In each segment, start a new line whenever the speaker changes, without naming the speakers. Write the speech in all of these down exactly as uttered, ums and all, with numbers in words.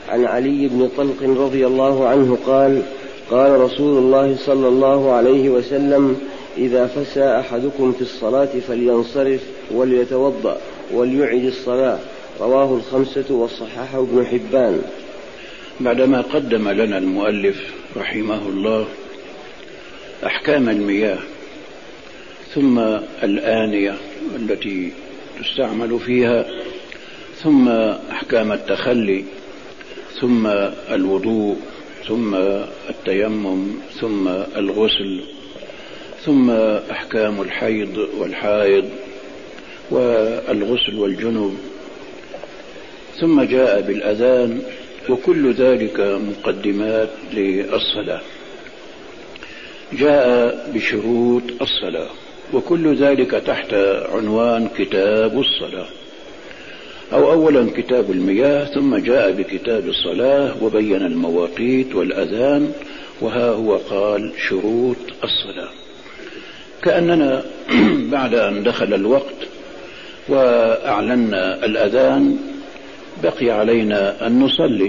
عن علي بن طلق رضي الله عنه قال قال رسول الله صلى الله عليه وسلم إذا فسى أحدكم في الصلاة فلينصرف وليتوضأ وليعد الصلاة. رواه الخمسة وصححه ابن حبان.
بعدما قدم لنا المؤلف رحمه الله أحكام المياه ثم الآنية التي تستعمل فيها ثم أحكام التخلي ثم الوضوء ثم التيمم ثم الغسل ثم أحكام الحيض والحائض والغسل والجنوب ثم جاء بالأذان، وكل ذلك مقدمات للصلاة. جاء بشروط الصلاة، وكل ذلك تحت عنوان كتاب الصلاة، أو أولا كتاب المياه، ثم جاء بكتاب الصلاة وبين المواقيت والأذان، وها هو قال شروط الصلاة. كأننا بعد أن دخل الوقت وأعلنا الأذان بقي علينا أن نصلي،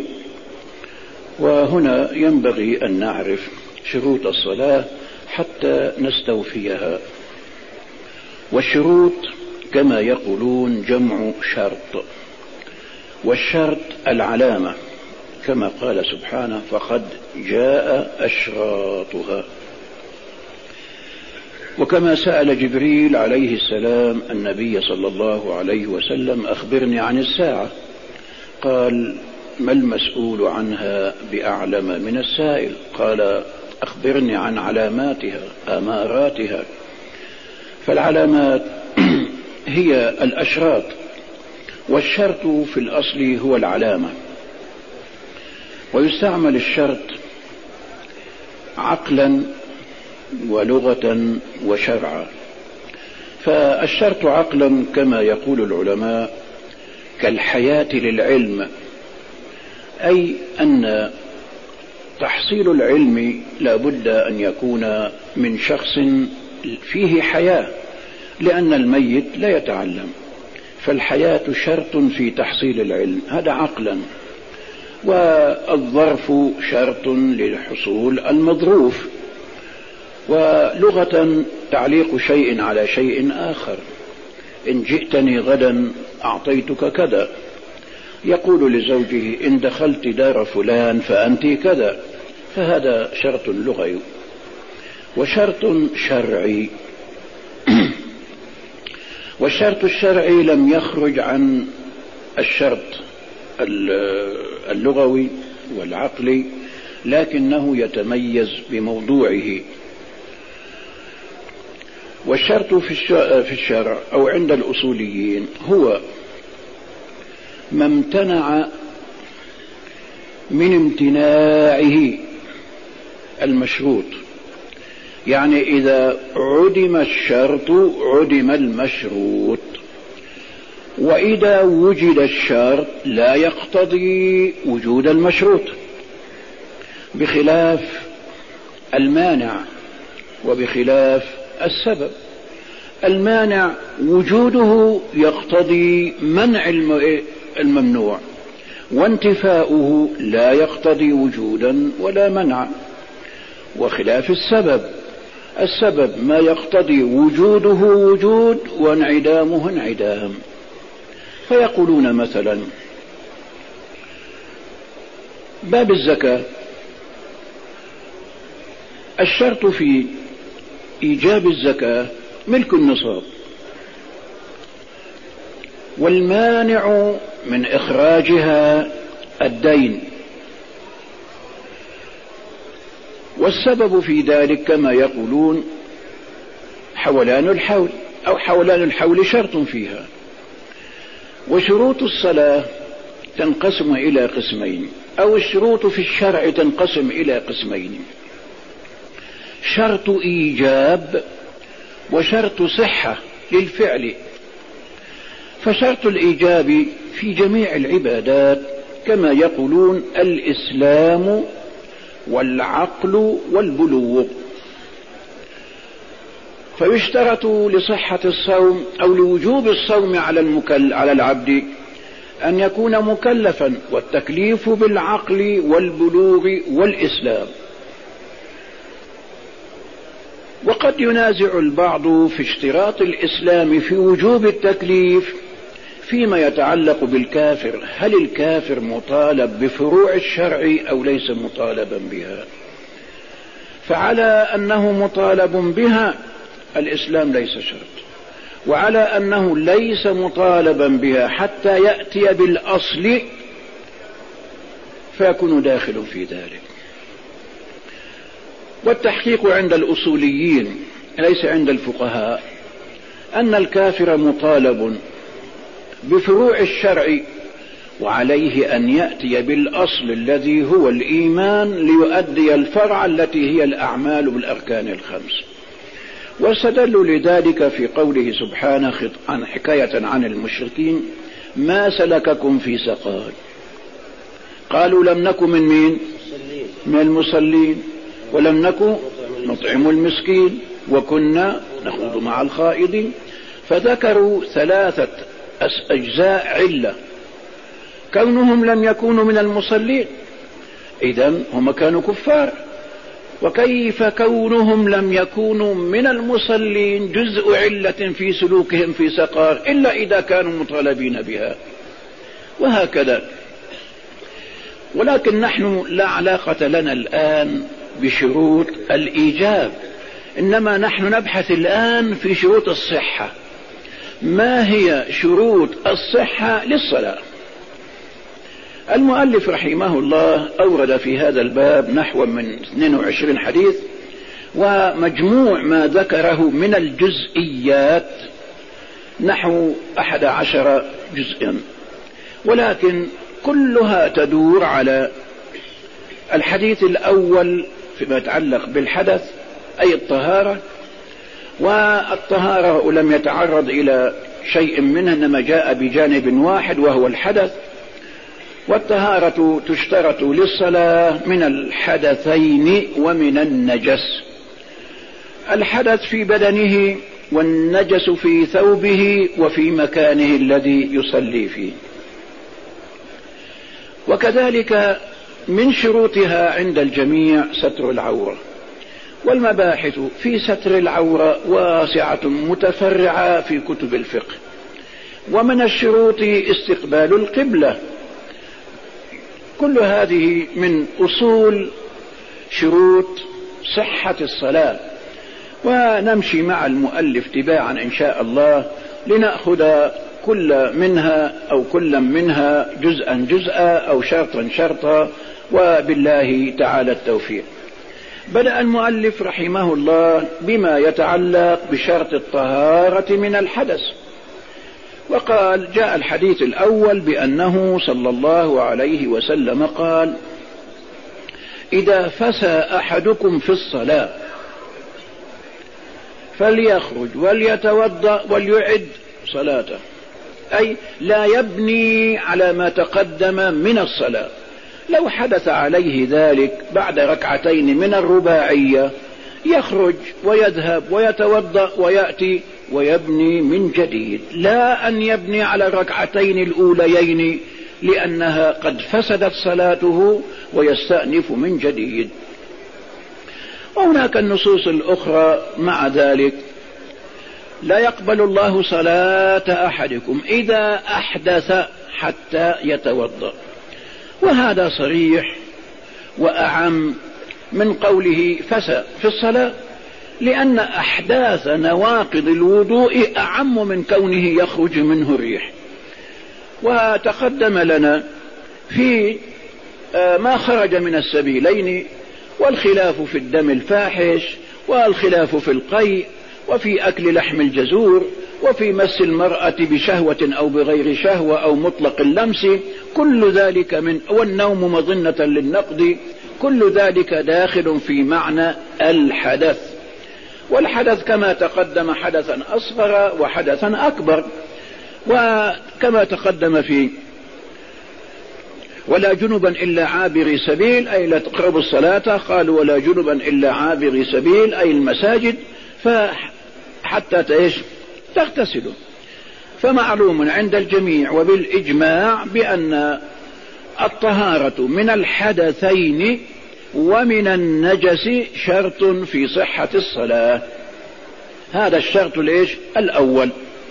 وهنا ينبغي أن نعرف شروط الصلاة حتى نستوفيها. والشروط كما يقولون جمع شرط، والشرط العلامة كما قال سبحانه فقد جاء أشراطها. وكما سأل جبريل عليه السلام النبي صلى الله عليه وسلم أخبرني عن الساعة، قال ما المسؤول عنها بأعلم من السائل، قال أخبرني عن علاماتها أماراتها. فالعلامات هي الأشراط، والشرط في الأصل هو العلامة. ويستعمل الشرط عقلا ولغة وشرعا. فالشرط عقلا كما يقول العلماء كالحياة للعلم، أي أن تحصيل العلم لا بد أن يكون من شخص فيه حياة، لأن الميت لا يتعلم، فالحياة شرط في تحصيل العلم، هذا عقلا. والظرف شرط للحصول المظروف. ولغة تعليق شيء على شيء آخر، إن جئتني غدا أعطيتك كذا. يقول لزوجه إن دخلت دار فلان فأنت كذا، فهذا شرط لغوي. وشرط شرعي والشرط الشرعي لم يخرج عن الشرط اللغوي والعقلي، لكنه يتميز بموضوعه. والشرط في الشرع أو عند الأصوليين هو ما امتنع من امتناعه المشروط، يعني إذا عدم الشرط عدم المشروط، وإذا وجد الشرط لا يقتضي وجود المشروط، بخلاف المانع وبخلاف السبب. المانع وجوده يقتضي منع الممنوع، وانتفاؤه لا يقتضي وجودا ولا منع. وخلاف السبب، السبب ما يقتضي وجوده وجود وانعدامه انعدام. فيقولون مثلا باب الزكاة، الشرط في إيجاب الزكاة ملك النصاب، والمانع من إخراجها الدين، والسبب في ذلك كما يقولون حولان الحول، أو حولان الحول شرط فيها. وشروط الصلاة تنقسم إلى قسمين، أو الشروط في الشرع تنقسم إلى قسمين: شرط إيجاب وشرط صحة للفعل. فشرط الإيجاب في جميع العبادات كما يقولون الإسلام والعقل والبلوغ. فيشترط لصحة الصوم أو لوجوب الصوم على المكل على العبد أن يكون مكلفا، والتكليف بالعقل والبلوغ والإسلام. وقد ينازع البعض في اشتراط الإسلام في وجوب التكليف فيما يتعلق بالكافر، هل الكافر مطالب بفروع الشرع أو ليس مطالبا بها؟ فعلى أنه مطالب بها الإسلام ليس شرط، وعلى أنه ليس مطالبا بها حتى يأتي بالأصل فيكون داخل في ذلك. والتحقيق عند الأصوليين ليس عند الفقهاء أن الكافر مطالب بفروع الشرع، وعليه أن يأتي بالأصل الذي هو الإيمان ليؤدي الفرع التي هي الأعمال بالأركان الخمس. واستدلوا لذلك في قوله سبحانه عن حكاية عن المشركين: ما سلككم في سقر؟ قالوا لم نكن من مين؟ من المصلين، ولم نكن نطعم المسكين، وكنا نخوض مع الخائضين. فذكروا ثلاثة أجزاء علة: كونهم لم يكونوا من المصلين، إذن هم كانوا كفار، وكيف كونهم لم يكونوا من المصلين جزء علة في سلوكهم في سقر إلا إذا كانوا مطالبين بها، وهكذا. ولكن نحن لا علاقة لنا الآن بشروط الإيجاب، إنما نحن نبحث الآن في شروط الصحة. ما هي شروط الصحة للصلاة؟ المؤلف رحمه الله أورد في هذا الباب نحو من اثنين وعشرين حديث، ومجموع ما ذكره من الجزئيات نحو أحد عشر جزءا، ولكن كلها تدور على الحديث الأول فيما يتعلق بالحدث أي الطهارة. والطهارة لم يتعرض إلى شيء منها، إنما جاء بجانب واحد وهو الحدث. والطهارة تشترط للصلاة من الحدثين ومن النجس، الحدث في بدنه والنجس في ثوبه وفي مكانه الذي يصلي فيه. وكذلك من شروطها عند الجميع ستر العورة، والمباحث في ستر العورة واسعة متفرعة في كتب الفقه. ومن الشروط استقبال القبلة، كل هذه من أصول شروط صحة الصلاة. ونمشي مع المؤلف تباعا إن شاء الله لنأخذ كل منها أو كل منها جزءا جزءا أو شرطا شرطا، وبالله تعالى التوفيق. بدأ المؤلف رحمه الله بما يتعلق بشرط الطهارة من الحدث، وقال: جاء الحديث الأول بأنه صلى الله عليه وسلم قال: إذا فسى أحدكم في الصلاة فليخرج وليتوضأ وليعد صلاته، أي لا يبني على ما تقدم من الصلاة. لو حدث عليه ذلك بعد ركعتين من الرباعية يخرج ويذهب ويتوضأ ويأتي ويبني من جديد، لا أن يبني على الركعتين الأوليين لأنها قد فسدت صلاته ويستأنف من جديد. وهناك النصوص الأخرى مع ذلك: لا يقبل الله صلاة أحدكم إذا أحدث حتى يتوضأ، وهذا صريح وأعم من قوله فسى في الصلاة، لأن أحداث نواقض الوضوء أعم من كونه يخرج منه الريح. وتقدم لنا في ما خرج من السبيلين، والخلاف في الدم الفاحش، والخلاف في القيء، وفي أكل لحم الجزور، وفي مس المرأة بشهوة أو بغير شهوة أو مطلق اللمس، كل ذلك من والنوم مظنة للنقض، كل ذلك داخل في معنى الحدث. والحدث كما تقدم حدثا أصغر وحدثا أكبر، وكما تقدم في ولا جنبا إلا عابر سبيل، أي لا تقربوا الصلاة، قالوا ولا جنبا إلا عابر سبيل أي المساجد، فحتى تغتسلوا. فمعلوم عند الجميع وبالإجماع بأن الطهارة من الحدثين ومن النجس شرط في صحة الصلاة. هذا الشرط ليش الأول.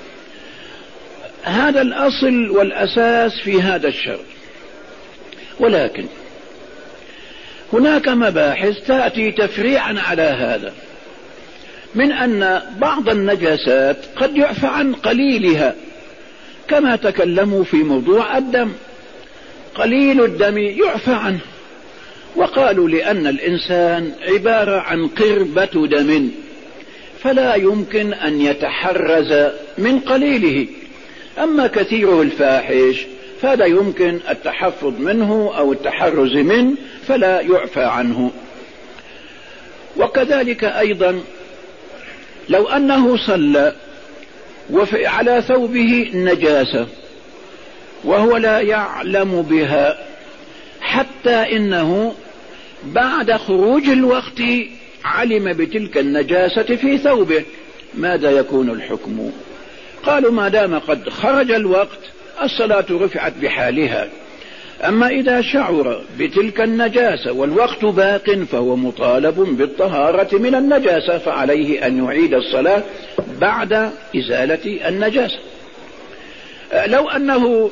هذا الأصل والأساس في هذا الشرط. ولكن هناك مباحث تأتي تفريعا على هذا، من أن بعض النجاسات قد يعفى عن قليلها، كما تكلموا في موضوع الدم، قليل الدم يعفى عنه، وقالوا لأن الإنسان عبارة عن قربة دم فلا يمكن أن يتحرز من قليله، أما كثيره الفاحش فهذا يمكن التحفظ منه أو التحرز منه فلا يعفى عنه. وكذلك أيضا لو أنه صلى وعلى ثوبه نجاسة وهو لا يعلم بها، حتى إنه بعد خروج الوقت علم بتلك النجاسة في ثوبه، ماذا يكون الحكم؟ قالوا ما دام قد خرج الوقت الصلاة رفعت بحالها، أما إذا شعر بتلك النجاسة والوقت باق فهو مطالب بالطهارة من النجاسة، فعليه أن يعيد الصلاة بعد إزالة النجاسة. لو أنه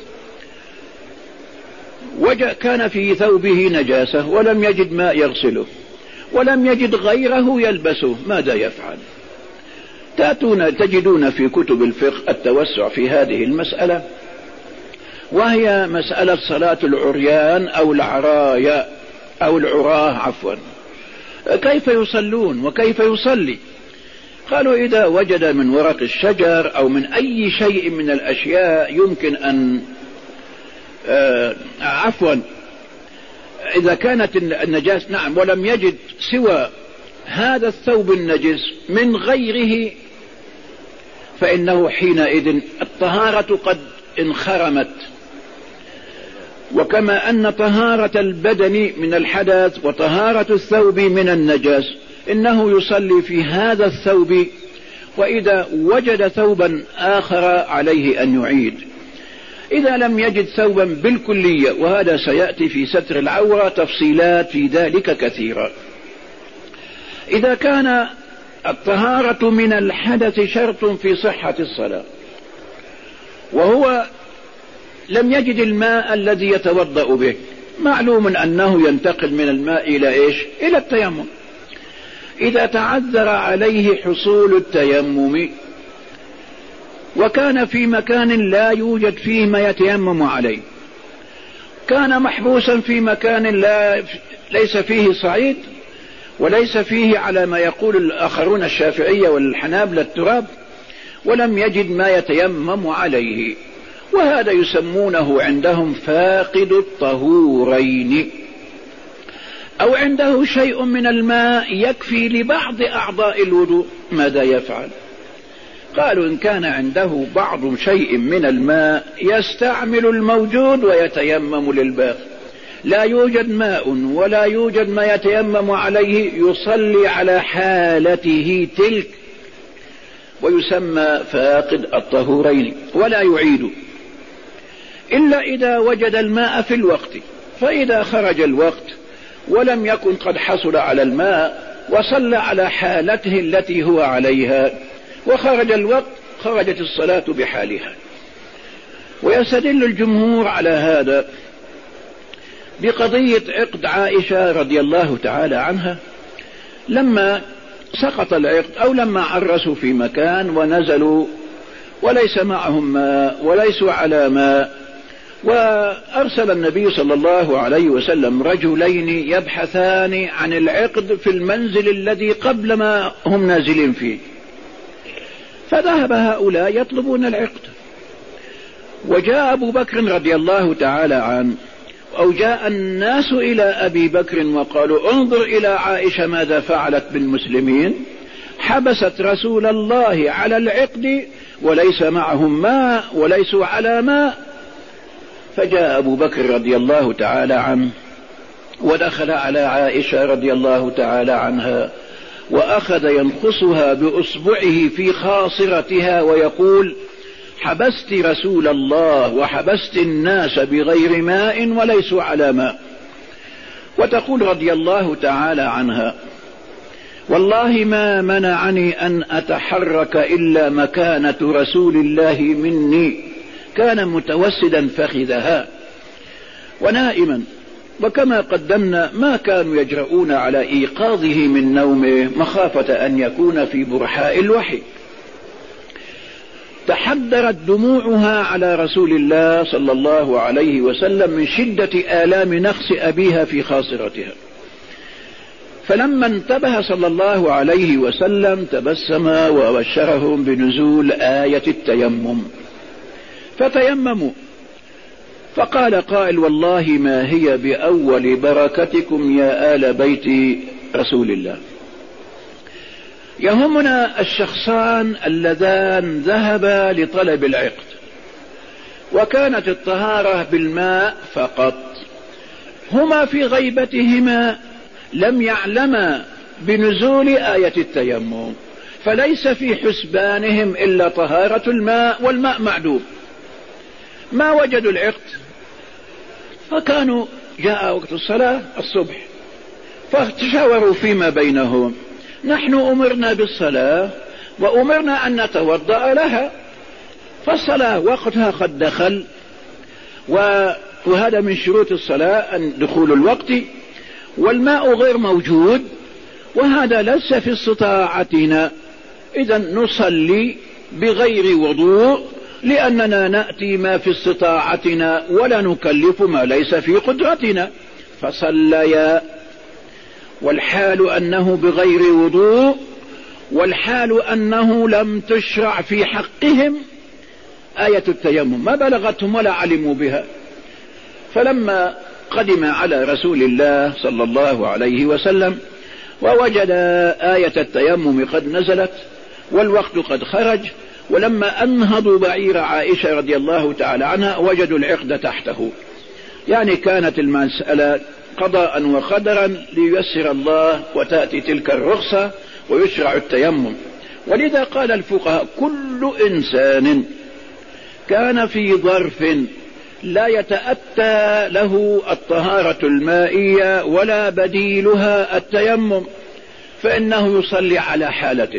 كان في ثوبه نجاسة ولم يجد ماء يغسله ولم يجد غيره يلبسه، ماذا يفعل؟ تأتون تجدون في كتب الفقه التوسع في هذه المسألة، وهي مسألة صلاة العريان أو العرايا أو العراه عفوا، كيف يصلون وكيف يصلي؟ قالوا إذا وجد من ورق الشجر أو من أي شيء من الأشياء يمكن أن آه عفوا إذا كانت النجاسة نعم ولم يجد سوى هذا الثوب النجس من غيره فإنه حينئذ الطهارة قد انخرمت. وكما أن طهارة البدن من الحدث وطهارة الثوب من النجس، إنه يصلي في هذا الثوب، وإذا وجد ثوبا آخر عليه أن يعيد. إذا لم يجد ثوبا بالكلية، وهذا سيأتي في ستر العورة تفصيلات في ذلك كثيرة. إذا كان الطهارة من الحدث شرط في صحة الصلاة وهو لم يجد الماء الذي يتوضأ به، معلوم أنه ينتقل من الماء إلى إيش؟ إلى التيمم. إذا تعذر عليه حصول التيمم وكان في مكان لا يوجد فيه ما يتيمم عليه، كان محبوسا في مكان لا ليس فيه صعيد وليس فيه على ما يقول الآخرون الشافعية والحنابلة التراب، ولم يجد ما يتيمم عليه، وهذا يسمونه عندهم فاقد الطهورين، أو عنده شيء من الماء يكفي لبعض أعضاء الوضوء، ماذا يفعل؟ قالوا إن كان عنده بعض شيء من الماء يستعمل الموجود ويتيمم للباقي، لا يوجد ماء ولا يوجد ما يتيمم عليه، يصلي على حالته تلك، ويسمى فاقد الطهورين، ولا يعيد إلا إذا وجد الماء في الوقت. فإذا خرج الوقت ولم يكن قد حصل على الماء وصلى على حالته التي هو عليها وخرج الوقت، خرجت الصلاة بحالها. ويستدل الجمهور على هذا بقضية عقد عائشة رضي الله تعالى عنها، لما سقط العقد أو لما عرسوا في مكان ونزلوا وليس معهم ماء وليسوا على ماء، وأرسل النبي صلى الله عليه وسلم رجلين يبحثان عن العقد في المنزل الذي قبل ما هم نازلين فيه، فذهب هؤلاء يطلبون العقد، وجاء أبو بكر رضي الله تعالى عنه أو جاء الناس إلى أبي بكر وقالوا انظر إلى عائشة ماذا فعلت بالمسلمين، حبست رسول الله على العقد وليس معهم ماء وليسوا على ماء. فجاء أبو بكر رضي الله تعالى عنه ودخل على عائشة رضي الله تعالى عنها وأخذ ينخصها بأصبعه في خاصرتها ويقول حبست رسول الله وحبست الناس بغير ماء وليسوا على ماء. وتقول رضي الله تعالى عنها: والله ما منعني أن أتحرك إلا مكانة رسول الله مني، كان متوسدا فخذها ونائما، وكما قدمنا ما كانوا يجرؤون على إيقاظه من نومه مخافة أن يكون في برحاء الوحي. تحدرت دموعها على رسول الله صلى الله عليه وسلم من شدة آلام نخس أبيها في خاصرتها، فلما انتبه صلى الله عليه وسلم تبسم وبشرهم بنزول آية التيمم، فتيمموا. فقال قائل: والله ما هي بأول بركتكم يا آل بيت رسول الله. يهمنا الشخصان اللذان ذهبا لطلب العقد، وكانت الطهارة بالماء فقط، هما في غيبتهما لم يعلما بنزول آية التيمم، فليس في حسبانهم إلا طهارة الماء، والماء معدوم، ما وجدوا العقد. فكانوا جاء وقت الصلاة الصبح فتشاوروا فيما بينهم: نحن أمرنا بالصلاة وأمرنا أن نتوضأ لها، فالصلاة وقتها قد دخل، وهذا من شروط الصلاة أن دخول الوقت، والماء غير موجود، وهذا ليس في استطاعتنا، إذن نصلي بغير وضوء لأننا نأتي ما في استطاعتنا ولا نكلف ما ليس في قدرتنا. فصليا والحال أنه بغير وضوء، والحال أنه لم تشرع في حقهم آية التيمم، ما بلغتهم ولا علموا بها. فلما قدم على رسول الله صلى الله عليه وسلم ووجد آية التيمم قد نزلت والوقت قد خرج، ولما أنهضوا بعير عائشة رضي الله تعالى عنها وجدوا العقد تحته، يعني كانت المسألة قضاء وقدرا لييسر الله وتأتي تلك الرخصة ويشرع التيمم. ولذا قال الفقهاء: كل إنسان كان في ظرف لا يتأتى له الطهارة المائية ولا بديلها التيمم فإنه يصلي على حالته.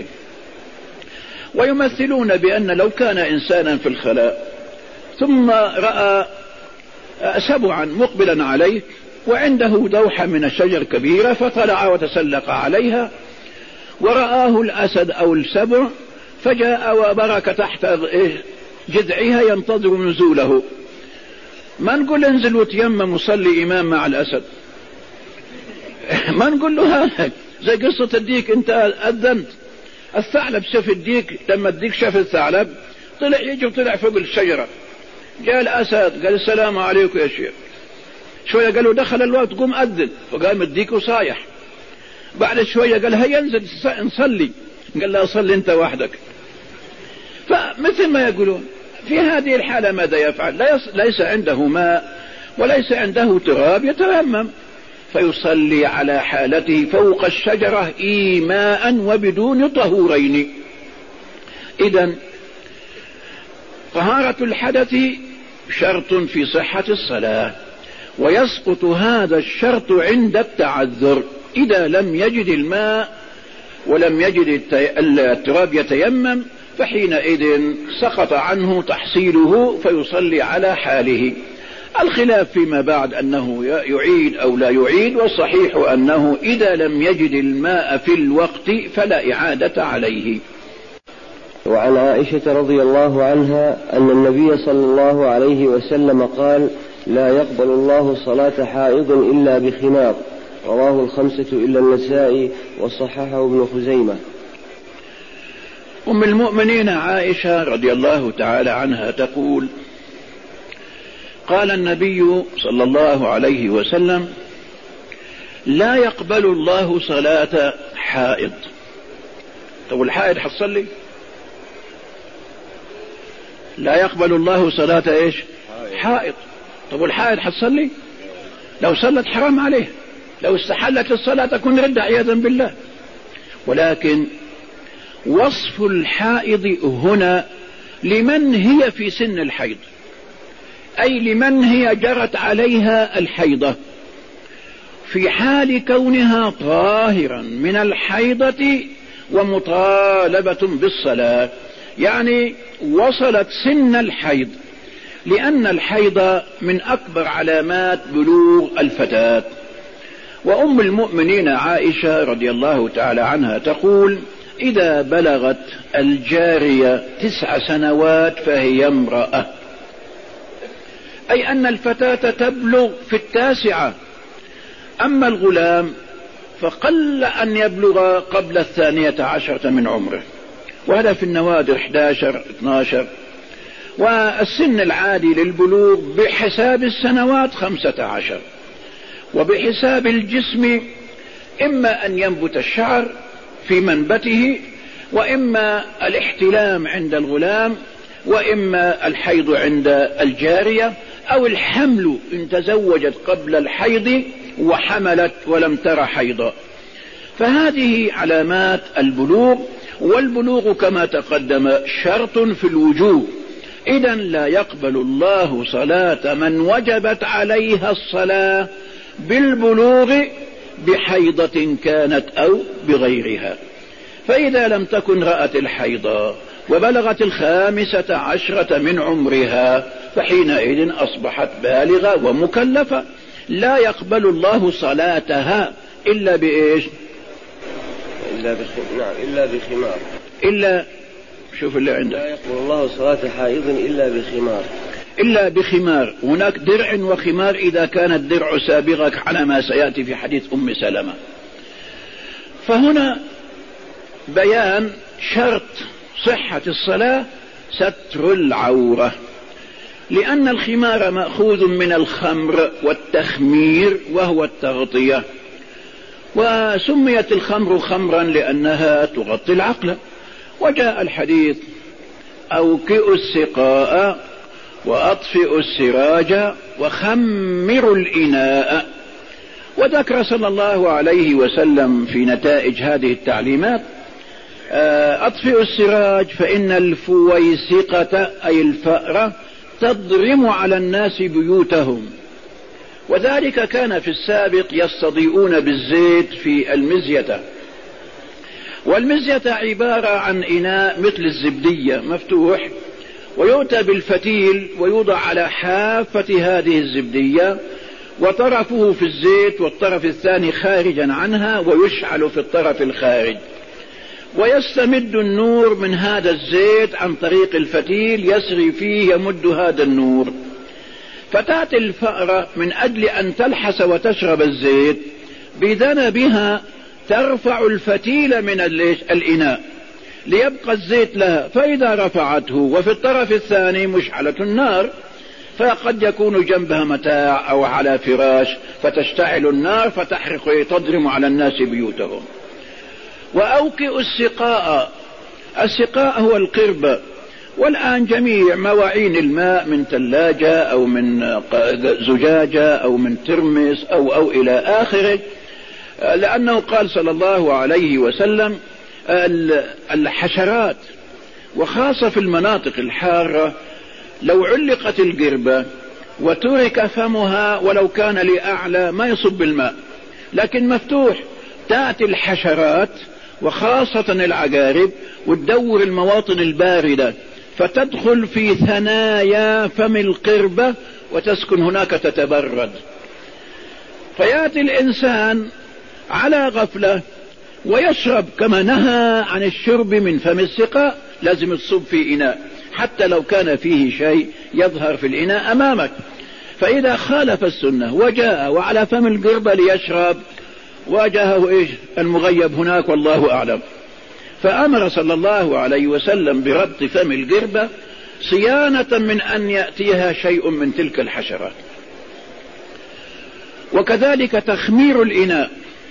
ويمثلون بأن لو كان إنسانا في الخلاء ثم رأى سبعا مقبلا عليه وعنده دوحة من الشجر كبيرة فطلع وتسلق عليها، ورآه الأسد أو السبع فجاء وبرك تحت جذعها ينتظر نزوله، ما نقول انزل وتيمم وصلي إمام مع الأسد، ما نقول له هذا زي قصة الديك، انت أذنت الثعلب شاف الديك، لما الديك شاف الثعلب طلع يجي وطلع فوق الشجرة، جاء الأسد قال: السلام عليكم يا شيخ. شوية قالوا دخل الوقت قم أذن، وقام الديك وصايح. بعد شوية قال: هيا انزل نصلي، قال: لا صلي انت وحدك. فمثل ما يقولون في هذه الحالة ماذا يفعل؟ ليس عنده ماء وليس عنده تراب يتيمم، فيصلي على حالته فوق الشجرة إيماء وبدون طهورين. إذن طهارة الحدث شرط في صحة الصلاة، ويسقط هذا الشرط عند التعذر إذا لم يجد الماء ولم يجد التراب يتيمم، فحينئذ سقط عنه تحصيله فيصلي على حاله. الخلاف فيما بعد أنه يعيد أو لا يعيد، والصحيح أنه إذا لم يجد الماء في الوقت فلا إعادة عليه.
وعن عائشة رضي الله عنها أن النبي صلى الله عليه وسلم قال: لا يقبل الله صلاة حائض إلا بخمار، رواه الخمسة إلا النسائي وصححه ابن خزيمة.
أم المؤمنين عائشة رضي الله تعالى عنها تقول: قال النبي صلى الله عليه وسلم: لا يقبل الله صلاة حائض. طب الحائض حتصلي؟ لا يقبل الله صلاة ايش؟ حائض. طب الحائض حتصلي؟ لو صلت حرام عليه، لو استحلت الصلاة تكون ردة عياذا بالله. ولكن وصف الحائض هنا لمن هي في سن الحيض، أي لمن هي جرت عليها الحيضة في حال كونها طاهرا من الحيضة ومطالبة بالصلاة، يعني وصلت سن الحيض، لأن الحيض من أكبر علامات بلوغ الفتاة. وأم المؤمنين عائشة رضي الله تعالى عنها تقول: إذا بلغت الجارية تسع سنوات فهي امرأة، أي أن الفتاة تبلغ في التاسعة. أما الغلام فقل أن يبلغ قبل الثانية عشرة من عمره، وهذا في النوادر إحدى عشر اثني عشر. والسن العادي للبلوغ بحساب السنوات خمسة عشر، وبحساب الجسم إما أن ينبت الشعر في منبته، وإما الاحتلام عند الغلام، وإما الحيض عند الجارية، أو الحمل إن تزوجت قبل الحيض وحملت ولم تر حيضا. فهذه علامات البلوغ، والبلوغ كما تقدم شرط في الوجوب، إذن لا يقبل الله صلاة من وجبت عليها الصلاة بالبلوغ بحيضة كانت أو بغيرها. فإذا لم تكن رأت الحيض وبلغت الخامسة عشرة من عمرها فحينئذ أصبحت بالغة ومكلفة، لا يقبل الله صلاتها إلا بإيش؟
إلا بخمار. نعم، إلا بخمار.
إلا شوف اللي عنده،
لا يقبل الله صلاة حائض إلا بخمار.
إلا بخمار. هناك درع وخمار إذا كان الدرع سابغة على ما سيأتي في حديث أم سلمة. فهنا بيان شرط صحة الصلاة ستر العورة، لأن الخمار مأخوذ من الخمر والتخمير وهو التغطية، وسميت الخمر خمرا لأنها تغطي العقل. وجاء الحديث: أوكئوا السقاء وأطفئوا السراج وخمروا الإناء. وذكر صلى الله عليه وسلم في نتائج هذه التعليمات: أطفئوا السراج فإن الفويسقة أي الفأرة تضرم على الناس بيوتهم. وذلك كان في السابق يستضيئون بالزيت في المزية، والمزية عبارة عن إناء مثل الزبدية مفتوح، ويؤتى بالفتيل ويوضع على حافة هذه الزبدية، وطرفه في الزيت والطرف الثاني خارجا عنها، ويشعل في الطرف الخارج، ويستمد النور من هذا الزيت عن طريق الفتيل يسري فيه يمد هذا النور. فتأتي الفأرة من أجل أن تلحس وتشرب الزيت بذنبها ترفع الفتيل من الإناء ليبقى الزيت لها، فإذا رفعته وفي الطرف الثاني مشعلة النار، فقد يكون جنبها متاع أو على فراش فتشتعل النار فتحرق تضرم على الناس بيوتهم. وأوكئوا السقاء، السقاء هو القربة. والآن جميع مواعين الماء من ثلاجة أو من زجاجة أو من ترمس أو, أو إلى آخره، لأنه قال صلى الله عليه وسلم: الحشرات وخاصة في المناطق الحارة لو علقت القربة وترك فمها ولو كان لأعلى ما يصب الماء، لكن مفتوح، تأتي الحشرات وخاصة العقارب وتدور المواطن الباردة فتدخل في ثنايا فم القربة وتسكن هناك تتبرد. فيأتي الإنسان على غفلة ويشرب، كما نهى عن الشرب من فم السقاء، لازم تصب في إناء حتى لو كان فيه شيء يظهر في الإناء أمامك. فإذا خالف السنة وجاء وعلى فم القربة ليشرب واجهه إيش المغيب هناك والله أعلم. فأمر صلى الله عليه وسلم بربط فم القربة صيانة من أن يأتيها شيء من تلك الحشرات. وكذلك تخمير الإناء،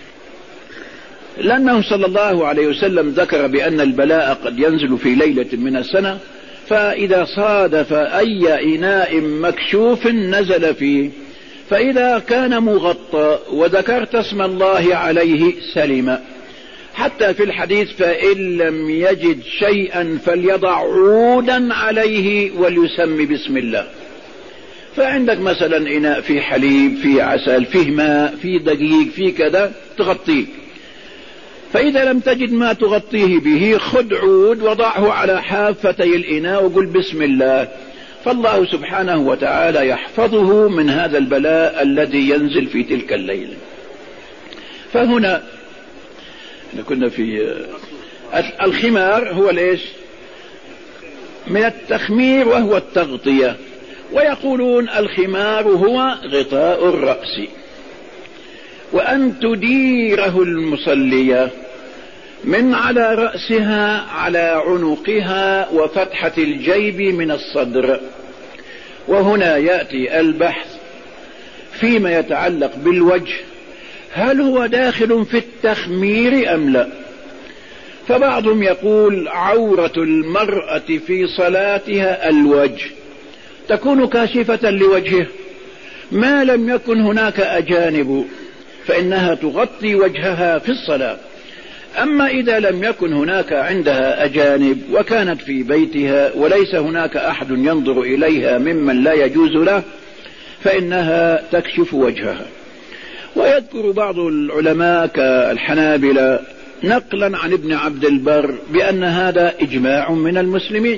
لأنه صلى الله عليه وسلم ذكر بأن البلاء قد ينزل في ليلة من السنة، فإذا صادف أي إناء مكشوف نزل فيه، فإذا كان مغطى وذكرت اسم الله عليه سلم. حتى في الحديث فإن لم يجد شيئا فليضع عودا عليه وليسمي بسم الله. فعندك مثلا إناء فيه حليب، فيه عسل، فيه ماء، فيه دقيق، فيه كذا، تغطيه. فإذا لم تجد ما تغطيه به خذ عود وضعه على حافتي الإناء وقل بسم الله، فالله سبحانه وتعالى يحفظه من هذا البلاء الذي ينزل في تلك الليلة. فهنا كنا في الخمار هو ليش من التخمير وهو التغطية، ويقولون الخمار هو غطاء الرأس، وأن تديره المصلية من على رأسها على عنقها وفتحة الجيب من الصدر. وهنا يأتي البحث فيما يتعلق بالوجه، هل هو داخل في التخمير أم لا؟ فبعضهم يقول عورة المرأة في صلاتها الوجه، تكون كاشفة لوجهه ما لم يكن هناك أجانب، فإنها تغطي وجهها في الصلاة. أما إذا لم يكن هناك عندها أجانب وكانت في بيتها وليس هناك أحد ينظر إليها ممن لا يجوز له، فإنها تكشف وجهها. ويذكر بعض العلماء كالحنابلة نقلا عن ابن عبد البر بأن هذا إجماع من المسلمين.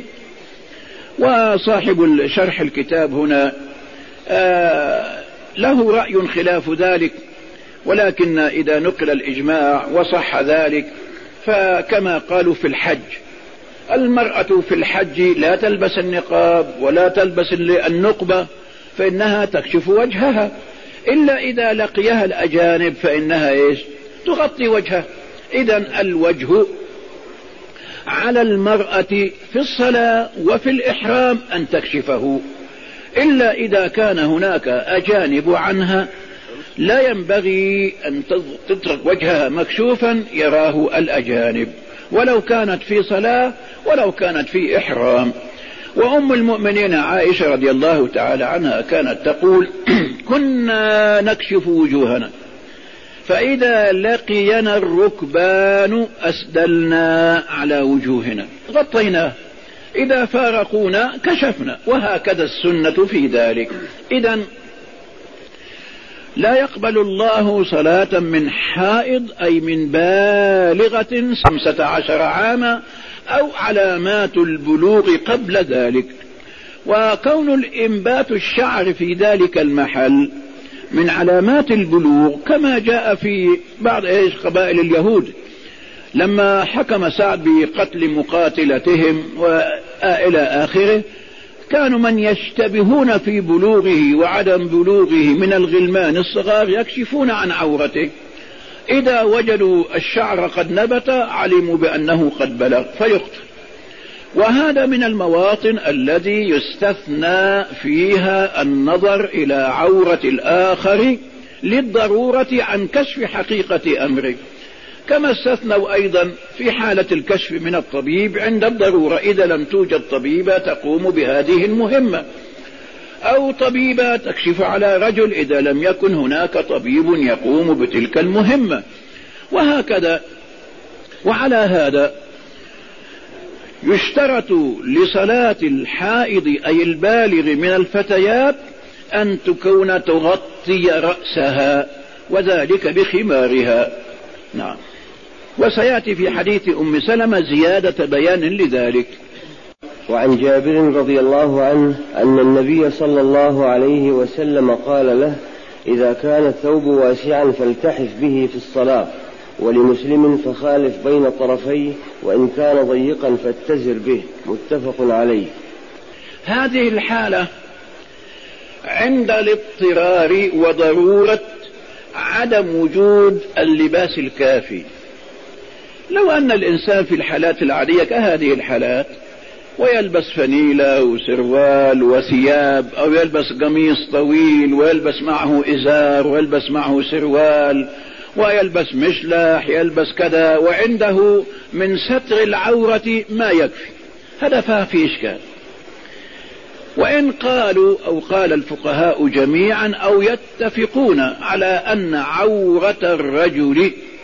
وصاحب شرح الكتاب هنا آه له رأي خلاف ذلك، ولكن إذا نقل الإجماع وصح ذلك فكما قالوا في الحج، المرأة في الحج لا تلبس النقاب ولا تلبس النقبة، فإنها تكشف وجهها، إلا إذا لقيها الأجانب فإنها إيش تغطي وجهها. إذن الوجه على المرأة في الصلاة وفي الإحرام أن تكشفه، إلا إذا كان هناك أجانب عنها لا ينبغي أن تترك وجهها مكشوفا يراه الأجانب، ولو كانت في صلاة ولو كانت في إحرام. وأم المؤمنين عائشة رضي الله تعالى عنها كانت تقول كنا نكشف وجوهنا فإذا لقينا الركبان أسدلنا على وجوهنا، غطيناه، إذا فارقونا كشفنا، وهكذا السنة في ذلك. إذن لا يقبل الله صلاة من حائض أي من بالغة خمسة عشر عاما أو علامات البلوغ قبل ذلك. وكون الإنبات الشعر في ذلك المحل من علامات البلوغ كما جاء في بعض إيش قبائل اليهود لما حكم سعد بقتل مقاتلتهم وإلى آخره، كانوا من يشتبهون في بلوغه وعدم بلوغه من الغلمان الصغار يكشفون عن عورته، إذا وجدوا الشعر قد نبت علموا بأنه قد بلغ فيقتل. وهذا من المواطن الذي يستثنى فيها النظر إلى عورة الآخر للضرورة عن كشف حقيقة أمره، كما استثنوا أيضا في حالة الكشف من الطبيب عند الضرورة، إذا لم توجد طبيبة تقوم بهذه المهمة، أو طبيبة تكشف على رجل إذا لم يكن هناك طبيب يقوم بتلك المهمة، وهكذا. وعلى هذا يشترط لصلاة الحائض أي البالغ من الفتيات أن تكون تغطي رأسها، وذلك بخمارها. نعم. وسيأتي في حديث أم سلمة زيادة بيان لذلك.
وعن جابر رضي الله عنه أن النبي صلى الله عليه وسلم قال له إذا كان الثوب واسعا فالتحف به في الصلاة، ولمسلم فخالف بين طرفيه، وإن كان ضيقا فاتزر به، متفق عليه.
هذه الحالة عند الاضطرار وضرورة عدم وجود اللباس الكافي. لو أن الإنسان في الحالات العادية كهذه الحالات ويلبس فنيلة وسروال وثياب، أو يلبس قميص طويل ويلبس معه إزار ويلبس معه سروال ويلبس مشلح يلبس كذا، وعنده من ستر العورة ما يكفي، هذا فيه إشكال. وإن قالوا أو قال الفقهاء جميعا أو يتفقون على أن عورة الرجل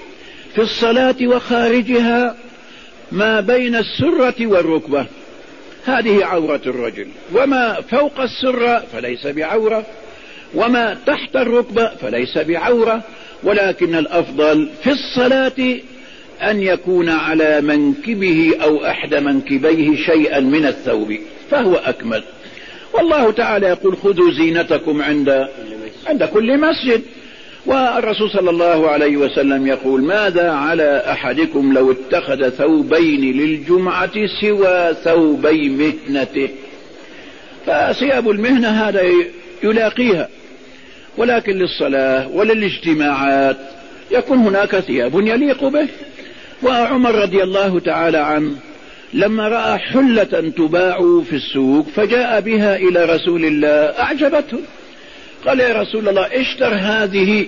في الصلاة وخارجها ما بين السرة والركبة، هذه عورة الرجل، وما فوق السرة فليس بعورة، وما تحت الركبة فليس بعورة، ولكن الأفضل في الصلاة أن يكون على منكبه أو أحد منكبيه شيئا من الثوب فهو أكمل. والله تعالى يقول خذوا زينتكم عند عند كل مسجد، والرسول صلى الله عليه وسلم يقول ماذا على أحدكم لو اتخذ ثوبين للجمعة سوى ثوبي مهنته، فثياب المهنة هذا يلاقيها، ولكن للصلاة وللاجتماعات يكون هناك ثياب يليق به. وعمر رضي الله تعالى عنه لما رأى حلة تباع في السوق فجاء بها إلى رسول الله أعجبته، قال يا رسول الله اشتر هذه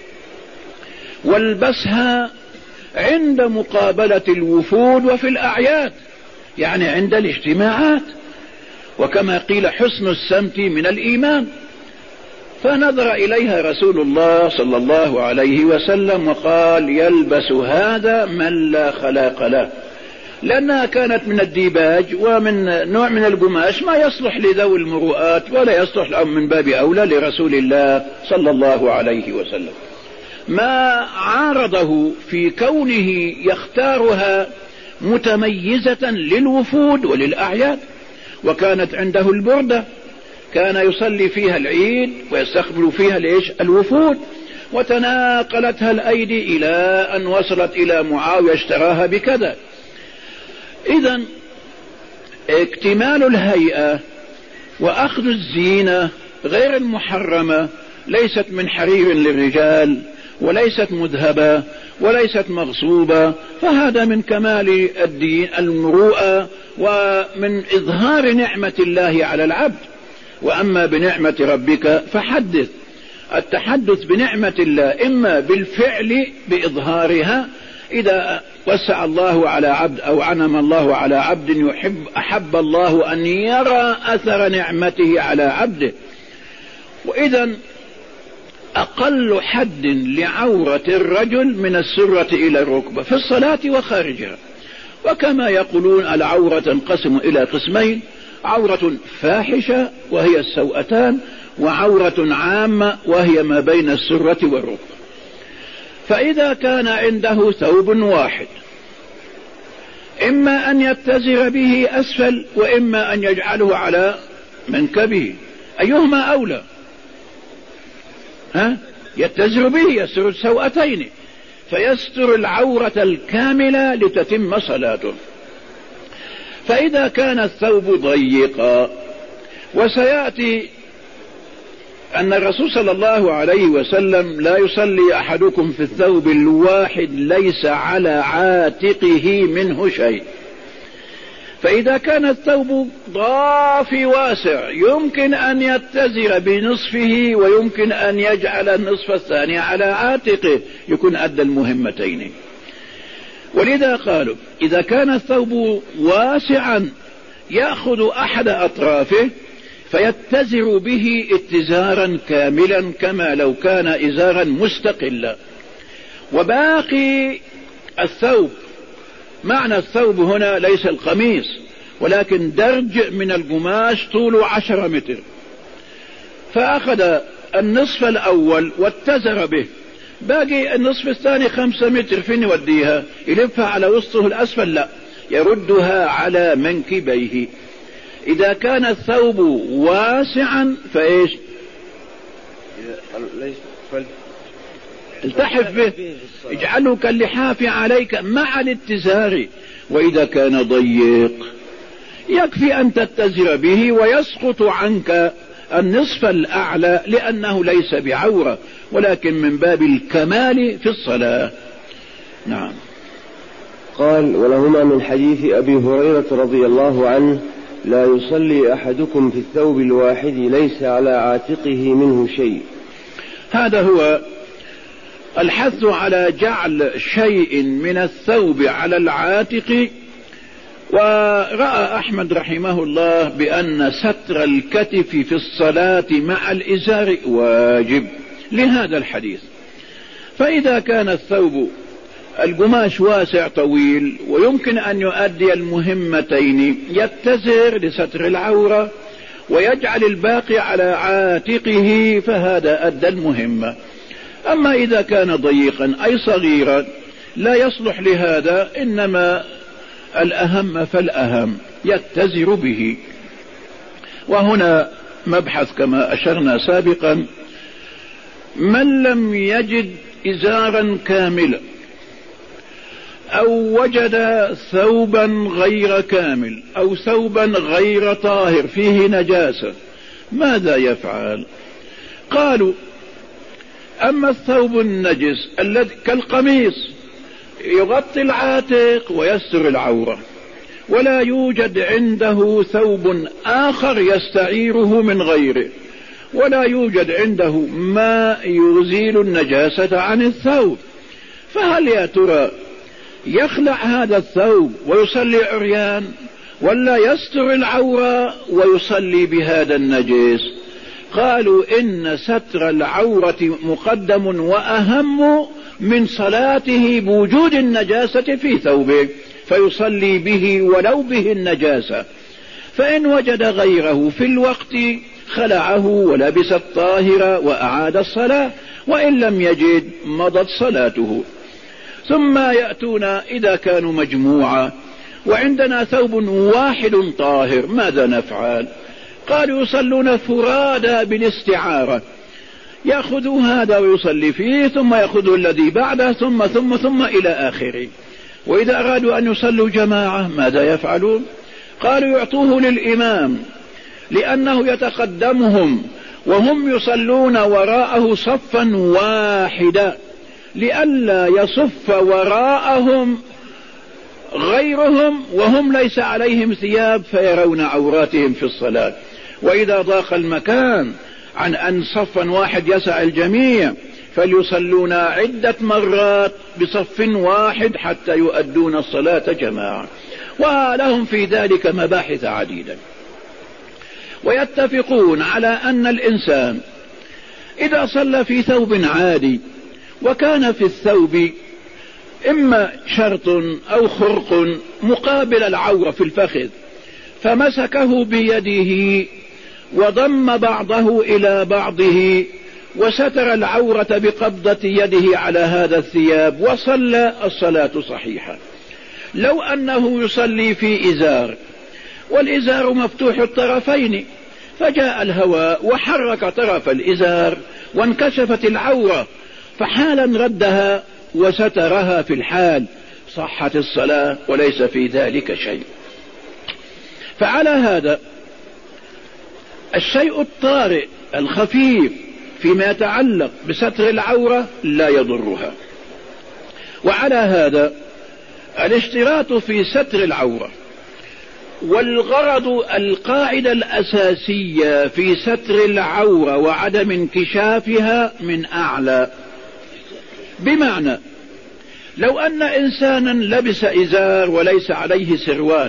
والبسها عند مقابلة الوفود وفي الأعياد، يعني عند الاجتماعات، وكما قيل حسن السمت من الإيمان. فنظر إليها رسول الله صلى الله عليه وسلم وقال يلبس هذا من لا خلاق له، لأنها كانت من الديباج ومن نوع من القماش ما يصلح لذوي المروءات ولا يصلح لهم، من باب أولى لرسول الله صلى الله عليه وسلم. ما عارضه في كونه يختارها متميزة للوفود وللأعياد، وكانت عنده البردة كان يصلي فيها العيد ويستقبل فيها ليش الوفود، وتناقلتها الأيدي إلى أن وصلت إلى معاوية اشتراها بكذا. إذن اكتمال الهيئة وأخذ الزينة غير المحرمة ليست من حرير للرجال وليست مذهبة وليست مغصوبة، فهذا من كمال الدين المروءة ومن إظهار نعمة الله على العبد. وأما بنعمة ربك فحدث. التحدث بنعمة الله إما بالفعل بإظهارها، إذا وسع الله على عبد أو عنم الله على عبد يحب أحب الله أن يرى أثر نعمته على عبده. وإذا أقل حد لعورة الرجل من السرة إلى الركبة في الصلاة وخارجها. وكما يقولون العورة تنقسم إلى قسمين: عورة فاحشة وهي السوأتان، وعورة عامة وهي ما بين السرة والركبة. فإذا كان عنده ثوب واحد إما أن يتزر به أسفل وإما أن يجعله على منكبه، أيهما أولى؟ ها؟ يتزر به يستر السوأتين فيستر العورة الكاملة لتتم صلاته. فإذا كان الثوب ضيقا، وسيأتي أن الرسول صلى الله عليه وسلم لا يصلي أحدكم في الثوب الواحد ليس على عاتقه منه شيء. فإذا كان الثوب ضافي واسع يمكن أن يتزر بنصفه ويمكن أن يجعل النصف الثاني على عاتقه، يكون أدى المهمتين. ولذا قالوا إذا كان الثوب واسعا يأخذ أحد أطرافه فيتزر به اتزارا كاملا كما لو كان إزارا مستقلا، وباقي الثوب، معنى الثوب هنا ليس القميص ولكن درج من القماش طوله عشرة متر، فأخذ النصف الأول واتزر به، باقي النصف الثاني خمسة متر، فين يوديها؟ يلفها على وسطه الأسفل؟ لا، يردها على منكبيه. إذا كان الثوب واسعا فإيش؟ التحف به، اجعله كاللحاف عليك مع الاتزار. وإذا كان ضيق يكفي أن تتزر به ويسقط عنك النصف الأعلى لأنه ليس بعورة ولكن من باب الكمال في الصلاة. نعم.
قال: ولهما من حديث أبي هريرة رضي الله عنه: لا يصلي أحدكم في الثوب الواحد ليس على عاتقه منه شيء.
هذا هو الحث على جعل شيء من الثوب على العاتق. ورأى أحمد رحمه الله بأن ستر الكتف في الصلاة مع الإزار واجب لهذا الحديث. فإذا كان الثوب القماش واسع طويل ويمكن أن يؤدي المهمتين، يتزر لستر العورة ويجعل الباقي على عاتقه، فهذا أدى المهمة. أما إذا كان ضيقا أي صغيرا لا يصلح لهذا، إنما الأهم فالأهم يتزر به. وهنا مبحث كما أشرنا سابقا: من لم يجد إزارا كاملا أو وجد ثوبا غير كامل أو ثوبا غير طاهر فيه نجاسة ماذا يفعل؟ قالوا: أما الثوب النجس الذي كالقميص يغطي العاتق ويستر العورة، ولا يوجد عنده ثوب آخر يستعيره من غيره، ولا يوجد عنده ما يزيل النجاسة عن الثوب، فهل يا ترى يخلع هذا الثوب ويصلي عريان، ولا يستر العورة ويصلي بهذا النجس؟ قالوا: إن ستر العورة مقدم وأهم من صلاته بوجود النجاسة في ثوبه، فيصلي به ولو به النجاسة، فإن وجد غيره في الوقت خلعه ولبس الطاهر وأعاد الصلاة، وإن لم يجد مضت صلاته. ثم يأتون إذا كانوا مجموعة وعندنا ثوب واحد طاهر ماذا نفعل؟ قالوا: يصلون فرادى بالاستعارة، يأخذوا هذا ويصلي فيه، ثم يأخذوا الذي بعده، ثم ثم ثم إلى آخره. وإذا أرادوا أن يصلوا جماعة ماذا يفعلون؟ قالوا: يعطوه للإمام لأنه يتقدمهم وهم يصلون وراءه صفا واحدا، لئلا يصف وراءهم غيرهم وهم ليس عليهم ثياب فيرون عوراتهم في الصلاة. وإذا ضاق المكان عن أن صفا واحد يسع الجميع فليصلون عدة مرات بصف واحد حتى يؤدون الصلاة جماعة، ولهم في ذلك مباحث عديدة. ويتفقون على أن الإنسان إذا صلى في ثوب عادي وكان في الثوب إما شرط أو خرق مقابل العورة في الفخذ، فمسكه بيده وضم بعضه إلى بعضه وستر العورة بقبضة يده على هذا الثياب وصلى الصلاة صحيحة. لو أنه يصلي في إزار والإزار مفتوح الطرفين، فجاء الهواء وحرك طرف الإزار وانكشفت العورة، فحالا ردها وسترها في الحال، صحت الصلاة وليس في ذلك شيء. فعلى هذا الشيء الطارئ الخفيف فيما يتعلق بستر العورة لا يضرها. وعلى هذا الاشتراط في ستر العورة والغرض القاعدة الأساسية في ستر العورة وعدم انكشافها من أعلى، بمعنى لو أن إنسانا لبس إزار وليس عليه سروال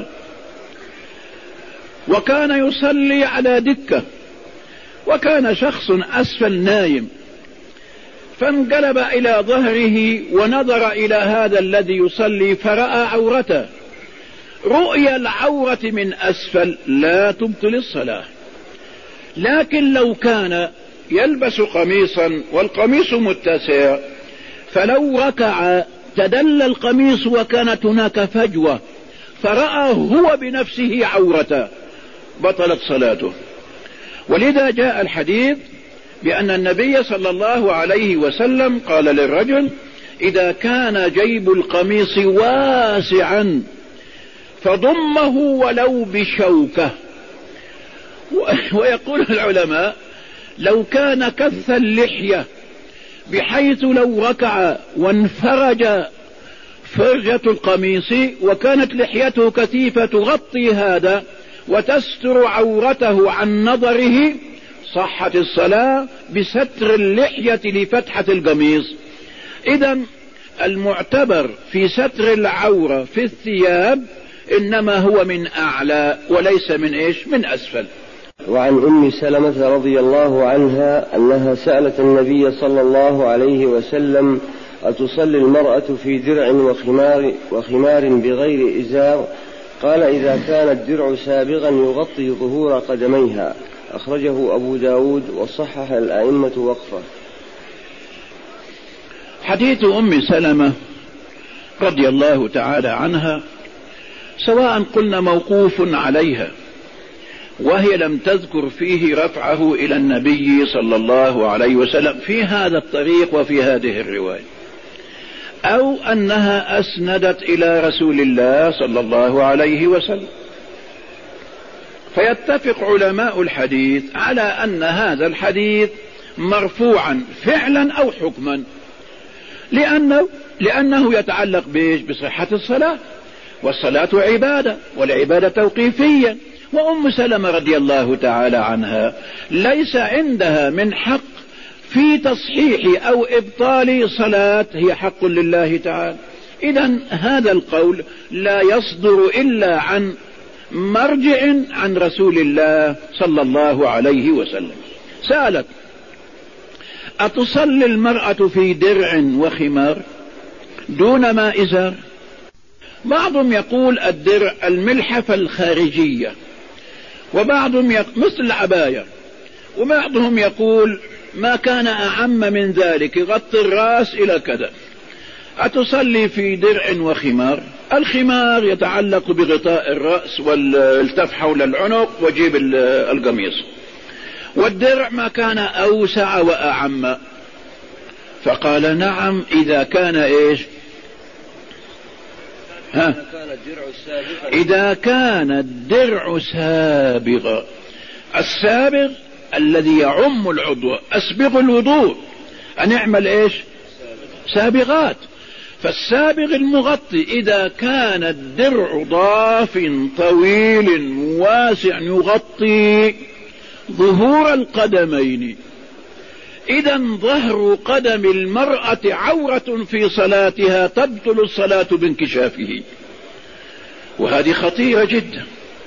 وكان يصلي على دكة، وكان شخص أسفل نايم فانقلب إلى ظهره ونظر إلى هذا الذي يصلي فرأى عورته، رؤيا العورة من أسفل لا تبطل الصلاة. لكن لو كان يلبس قميصا والقميص متسع فلو ركع تدل القميص وكانت هناك فجوة فرأى هو بنفسه عورته بطلت صلاته. ولذا جاء الحديث بأن النبي صلى الله عليه وسلم قال للرجل: إذا كان جيب القميص واسعا فضمه ولو بشوكة. ويقول العلماء: لو كان كث اللحية بحيث لو ركع وانفرج فرجة القميص وكانت لحيته كثيفة تغطي هذا وتستر عورته عن نظره صحت الصلاة بستر اللحية لفتحة القميص. إذن المعتبر في ستر العورة في الثياب إنما هو من أعلى وليس من إيش؟ من أسفل.
وعن أم سلمة رضي الله عنها أنها سألت النبي صلى الله عليه وسلم أتصلي المرأة في درع وخمار, وخمار بغير إزار؟ قال إذا كان الدرع سابغا يغطي ظهور قدميها. أخرجه أبو داود وصحح الأئمة وقفه.
حديث أم سلمة رضي الله تعالى عنها سواء قلنا موقوف عليها وهي لم تذكر فيه رفعه إلى النبي صلى الله عليه وسلم في هذا الطريق وفي هذه الرواية، أو أنها أسندت إلى رسول الله صلى الله عليه وسلم، فيتفق علماء الحديث على أن هذا الحديث مرفوعا فعلا أو حكما، لأنه, لأنه يتعلق بصحة الصلاة، والصلاة عبادة، والعبادة توقيفية. وأم سلمة رضي الله تعالى عنها ليس عندها من حق في تصحيح أو إبطال صلاة، هي حق لله تعالى. إذن هذا القول لا يصدر إلا عن مرجع عن رسول الله صلى الله عليه وسلم. سألت: أتصلي المرأة في درع وخمار دون ما إزار؟ بعضهم يقول الدرع الملحفة الخارجية، وبعضهم يقول مثل العباية، وبعضهم يقول ما كان أعم من ذلك يغطي الرأس إلى كذا. أتصلي في درع وخمار؟ الخمار يتعلق بغطاء الرأس والالتف حول العنق وجيب القميص، والدرع ما كان أوسع وأعم. فقال: نعم إذا كان إيش؟ ها؟ إذا كان الدرع سابغا. السابغ الذي يعم العضو، أسبغ الوضوء، أن يعمل إيش؟ سابغات. فالسابغ المغطي إذا كان الدرع ضاف طويل واسع يغطي ظهور القدمين، إذن ظهر قدم المرأة عورة في صلاتها تبطل الصلاة بانكشافه، وهذه خطيرة جدا.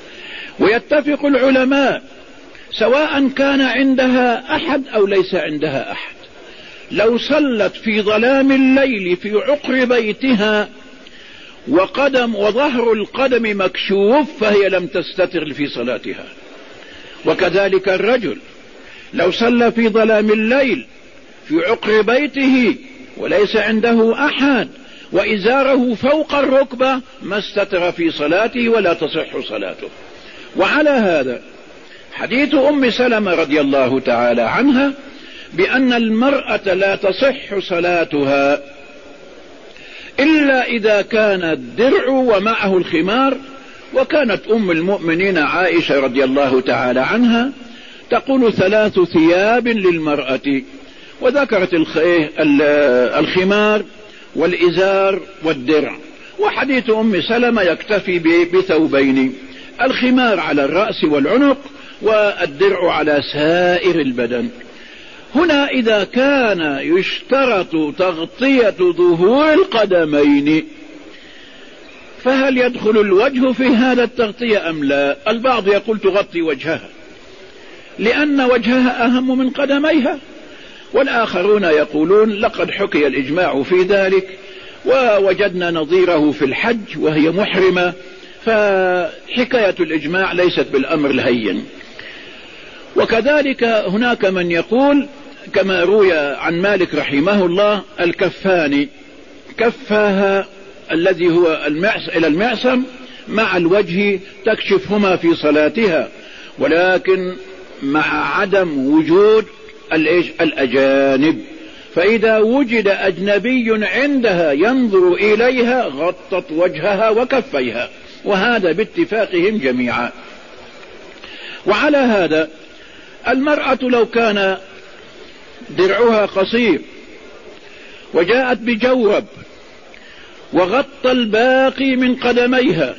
ويتفق العلماء سواء كان عندها أحد أو ليس عندها أحد، لو صلت في ظلام الليل في عقر بيتها وقدم وظهر القدم مكشوف فهي لم تستتر في صلاتها. وكذلك الرجل لو صلى في ظلام الليل في عقر بيته وليس عنده أحد وإزاره فوق الركبة ما استتر في صلاته ولا تصح صلاته. وعلى هذا حديث أم سلمة رضي الله تعالى عنها بأن المرأة لا تصح صلاتها إلا إذا كان الدرع ومعه الخمار. وكانت أم المؤمنين عائشة رضي الله تعالى عنها تقول: ثلاث ثياب للمرأة، وذكرت الخمار والإزار والدرع. وحديث أم سلمة يكتفي بثوبين، الخمار على الرأس والعنق والدرع على سائر البدن. هنا إذا كان يشترط تغطية ظهور القدمين فهل يدخل الوجه في هذا التغطية أم لا؟ البعض يقول تغطي وجهها لأن وجهها أهم من قدميها، والآخرون يقولون لقد حكي الإجماع في ذلك ووجدنا نظيره في الحج وهي محرمة، فحكاية الإجماع ليست بالأمر الهين. وكذلك هناك من يقول كما روي عن مالك رحمه الله: الكفان، كفاها الذي هو المعص إلى المعصم مع الوجه تكشفهما في صلاتها، ولكن مع عدم وجود الأجانب، فإذا وجد أجنبي عندها ينظر إليها غطت وجهها وكفيها، وهذا باتفاقهم جميعا. وعلى هذا المرأة لو كان درعها قصير وجاءت بجورب وغطى الباقي من قدميها،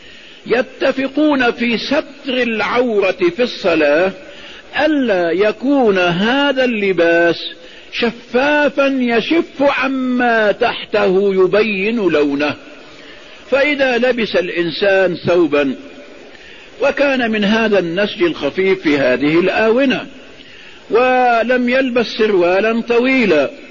يتفقون في ستر العورة في الصلاة ألا يكون هذا اللباس شفافا يشف عما تحته يبين لونه. فإذا لبس الإنسان ثوبا وكان من هذا النسج الخفيف في هذه الآونة ولم يلبس سروالا طويلا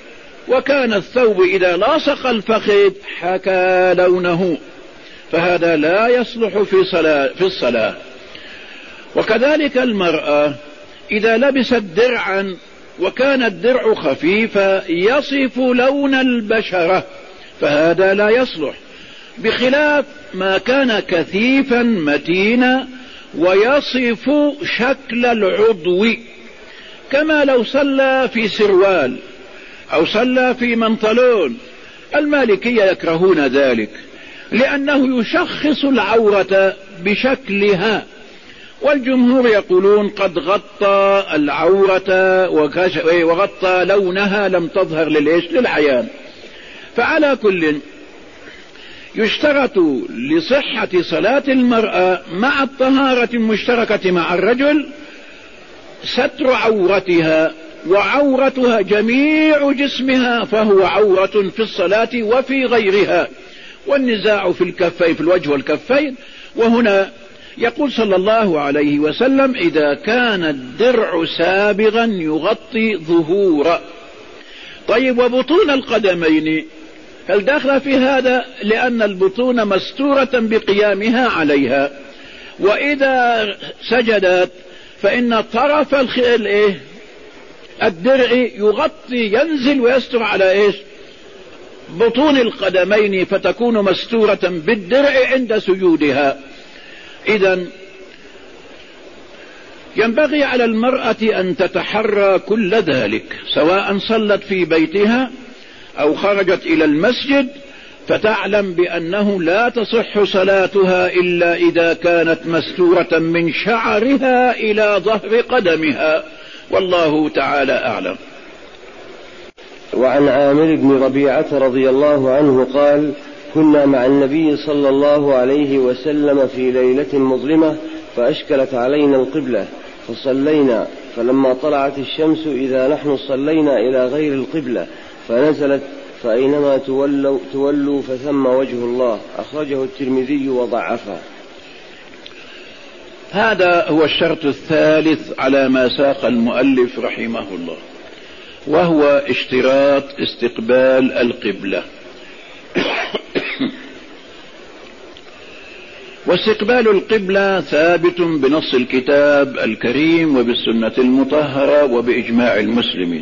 وكان الثوب إذا لاصق الفخذ حكى لونه، فهذا لا يصلح في صلاة في الصلاة. وكذلك المرأة إذا لبست درعا وكان الدرع خفيفا يصف لون البشرة، فهذا لا يصلح، بخلاف ما كان كثيفا متينا ويصف شكل العضو، كما لو صلى في سروال أو صلى في منطلون. المالكية يكرهون ذلك لأنه يشخص العورة بشكلها، والجمهور يقولون قد غطى العورة وغطى لونها، لم تظهر للإيش للعيان. فعلى كل يشترط لصحة صلاة المرأة مع الطهارة المشتركة مع الرجل ستر عورتها، وعورتها جميع جسمها، فهو عورة في الصلاة وفي غيرها. والنزاع في الكفين، في الوجه والكفين. وهنا يقول صلى الله عليه وسلم إذا كان الدرع سابغا يغطي ظهور. طيب وبطون القدمين هل داخل في هذا؟ لأن البطون مستورة بقيامها عليها، وإذا سجدت فإن طرف الإيه الدرع يغطي ينزل ويستر على إيش بطون القدمين، فتكون مستورة بالدرع عند سجودها. إذن ينبغي على المرأة أن تتحرى كل ذلك، سواء صلت في بيتها أو خرجت إلى المسجد، فتعلم بأنه لا تصح صلاتها إلا إذا كانت مستورة من شعرها إلى ظهر قدمها، والله تعالى أعلم.
وعن عامر بن ربيعة رضي الله عنه قال: كنا مع النبي صلى الله عليه وسلم في ليلة مظلمة فأشكلت علينا القبلة فصلينا، فلما طلعت الشمس إذا نحن صلينا إلى غير القبلة، فنزلت فأينما تولوا, تولوا فثم وجه الله. أخرجه الترمذي وضعفه.
هذا هو الشرط الثالث على ما ساق المؤلف رحمه الله، وهو اشتراط استقبال القبلة. واستقبال القبلة ثابت بنص الكتاب الكريم وبالسنة المطهرة وبإجماع المسلمين.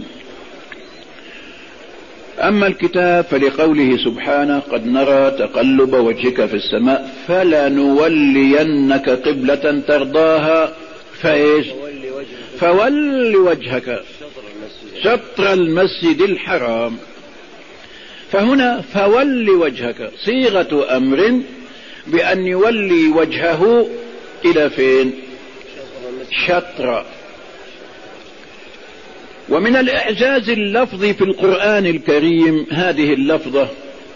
أما الكتاب فلقوله سبحانه: قد نرى تقلب وجهك في السماء فلنولينك قبلة ترضاها فإيش فول وجهك شطر المسجد الحرام. فهنا فول وجهك صيغة أمر بأن يولي وجهه إلى فين؟ شطر. ومن الإعجاز اللفظي في القرآن الكريم هذه اللفظة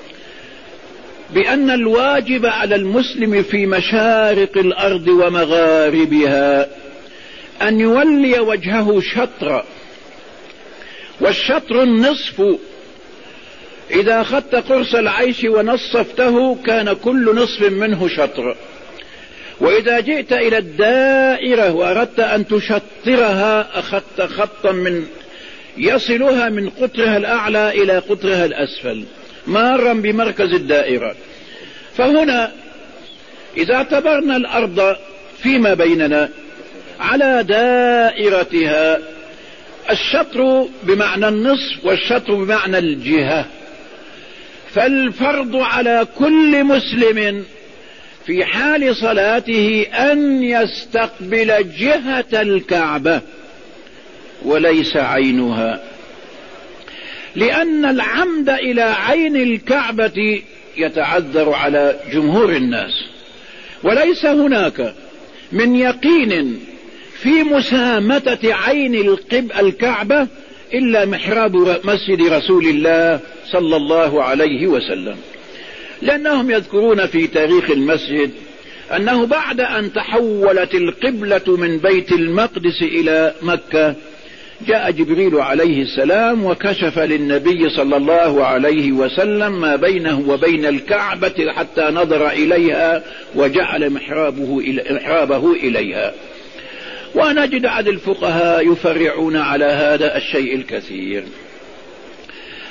بأن الواجب على المسلم في مشارق الأرض ومغاربها أن يولي وجهه شطر، والشطر النصف. إذا أخذت قرص العيش ونصفته كان كل نصف منه شطر، وإذا جئت إلى الدائرة وأردت أن تشطرها أخذت خطا من يصلها من قطرها الأعلى إلى قطرها الأسفل مارا بمركز الدائرة. فهنا إذا اعتبرنا الأرض فيما بيننا على دائرتها، الشطر بمعنى النصف والشطر بمعنى الجهة، فالفرض على كل مسلم في حال صلاته أن يستقبل جهة الكعبة وليس عينها، لأن العمد إلى عين الكعبة يتعذر على جمهور الناس، وليس هناك من يقين في مسامتة عين الكعبة إلا محراب مسجد رسول الله صلى الله عليه وسلم، لأنهم يذكرون في تاريخ المسجد أنه بعد أن تحولت القبلة من بيت المقدس إلى مكة جاء جبريل عليه السلام وكشف للنبي صلى الله عليه وسلم ما بينه وبين الكعبة حتى نظر إليها وجعل محرابه, محرابه إليها. ونجد عدد الفقهاء يفرعون على هذا الشيء الكثير.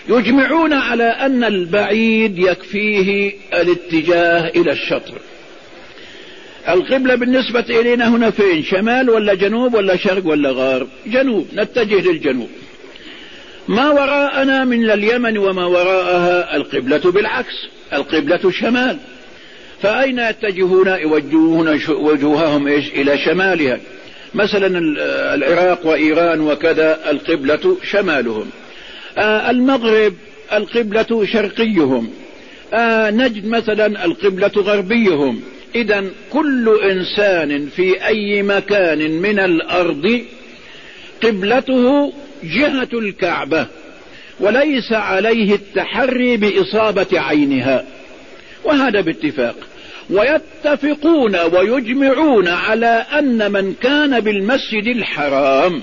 يجمعون على أن البعيد يكفيه الاتجاه إلى الشطر. القبلة بالنسبة إلينا هنا فين؟ شمال ولا جنوب ولا شرق ولا غرب؟ جنوب، نتجه للجنوب. ما وراءنا من اليمن وما وراءها القبلة بالعكس، القبلة شمال، فأين يتجهون؟ يوجهون وجوههم إيش؟ إلى شمالها. مثلا العراق وإيران وكذا القبلة شمالهم. آه المغرب القبلة شرقيهم. آه نجد مثلا القبلة غربيهم. إذن كل إنسان في أي مكان من الأرض قبلته جهة الكعبة، وليس عليه التحري بإصابة عينها، وهذا باتفاق. ويتفقون ويجمعون على أن من كان بالمسجد الحرام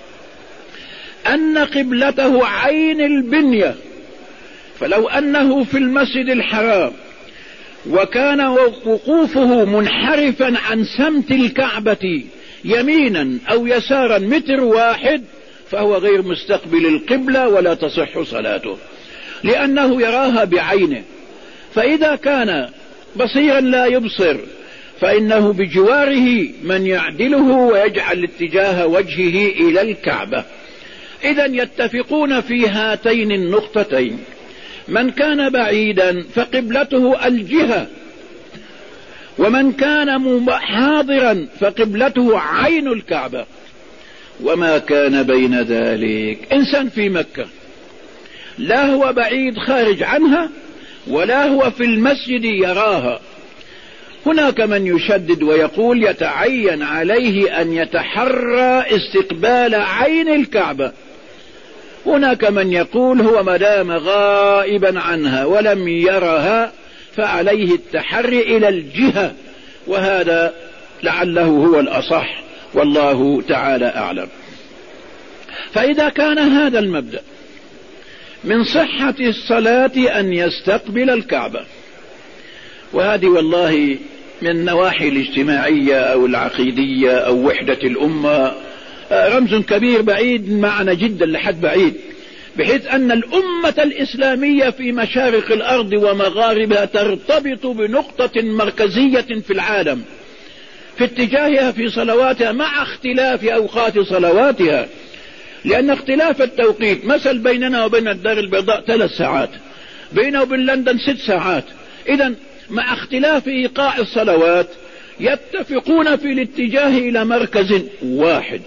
أن قبلته عين البنية، فلو أنه في المسجد الحرام وكان وقوفه منحرفا عن سمت الكعبة يمينا أو يسارا متر واحد فهو غير مستقبل القبلة ولا تصح صلاته، لأنه يراها بعينه. فإذا كان بصيرا لا يبصر فإنه بجواره من يعدله ويجعل اتجاه وجهه إلى الكعبة. إذن يتفقون في هاتين النقطتين: من كان بعيدا فقبلته الجهة، ومن كان حاضرا فقبلته عين الكعبة. وما كان بين ذلك، إنسان في مكة لا هو بعيد خارج عنها ولا هو في المسجد يراها، هناك من يشدد ويقول يتعين عليه أن يتحرى استقبال عين الكعبة. هناك من يقول هو مدام غائبا عنها ولم يرها فعليه التحري إلى الجهة، وهذا لعله هو الأصح والله تعالى أعلم. فإذا كان هذا المبدأ من صحة الصلاة أن يستقبل الكعبة، وهذه والله من النواحي الاجتماعية أو العقيدية أو وحدة الأمة رمز كبير بعيد معنا جدا لحد بعيد، بحيث أن الأمة الإسلامية في مشارق الأرض ومغاربها ترتبط بنقطة مركزية في العالم في اتجاهها في صلواتها مع اختلاف أوقات صلواتها، لأن اختلاف التوقيت مثل بيننا وبين الدار البيضاء ثلاث ساعات، بينه وبين لندن ست ساعات. إذن مع اختلاف إيقاع الصلوات يتفقون في الاتجاه إلى مركز واحد.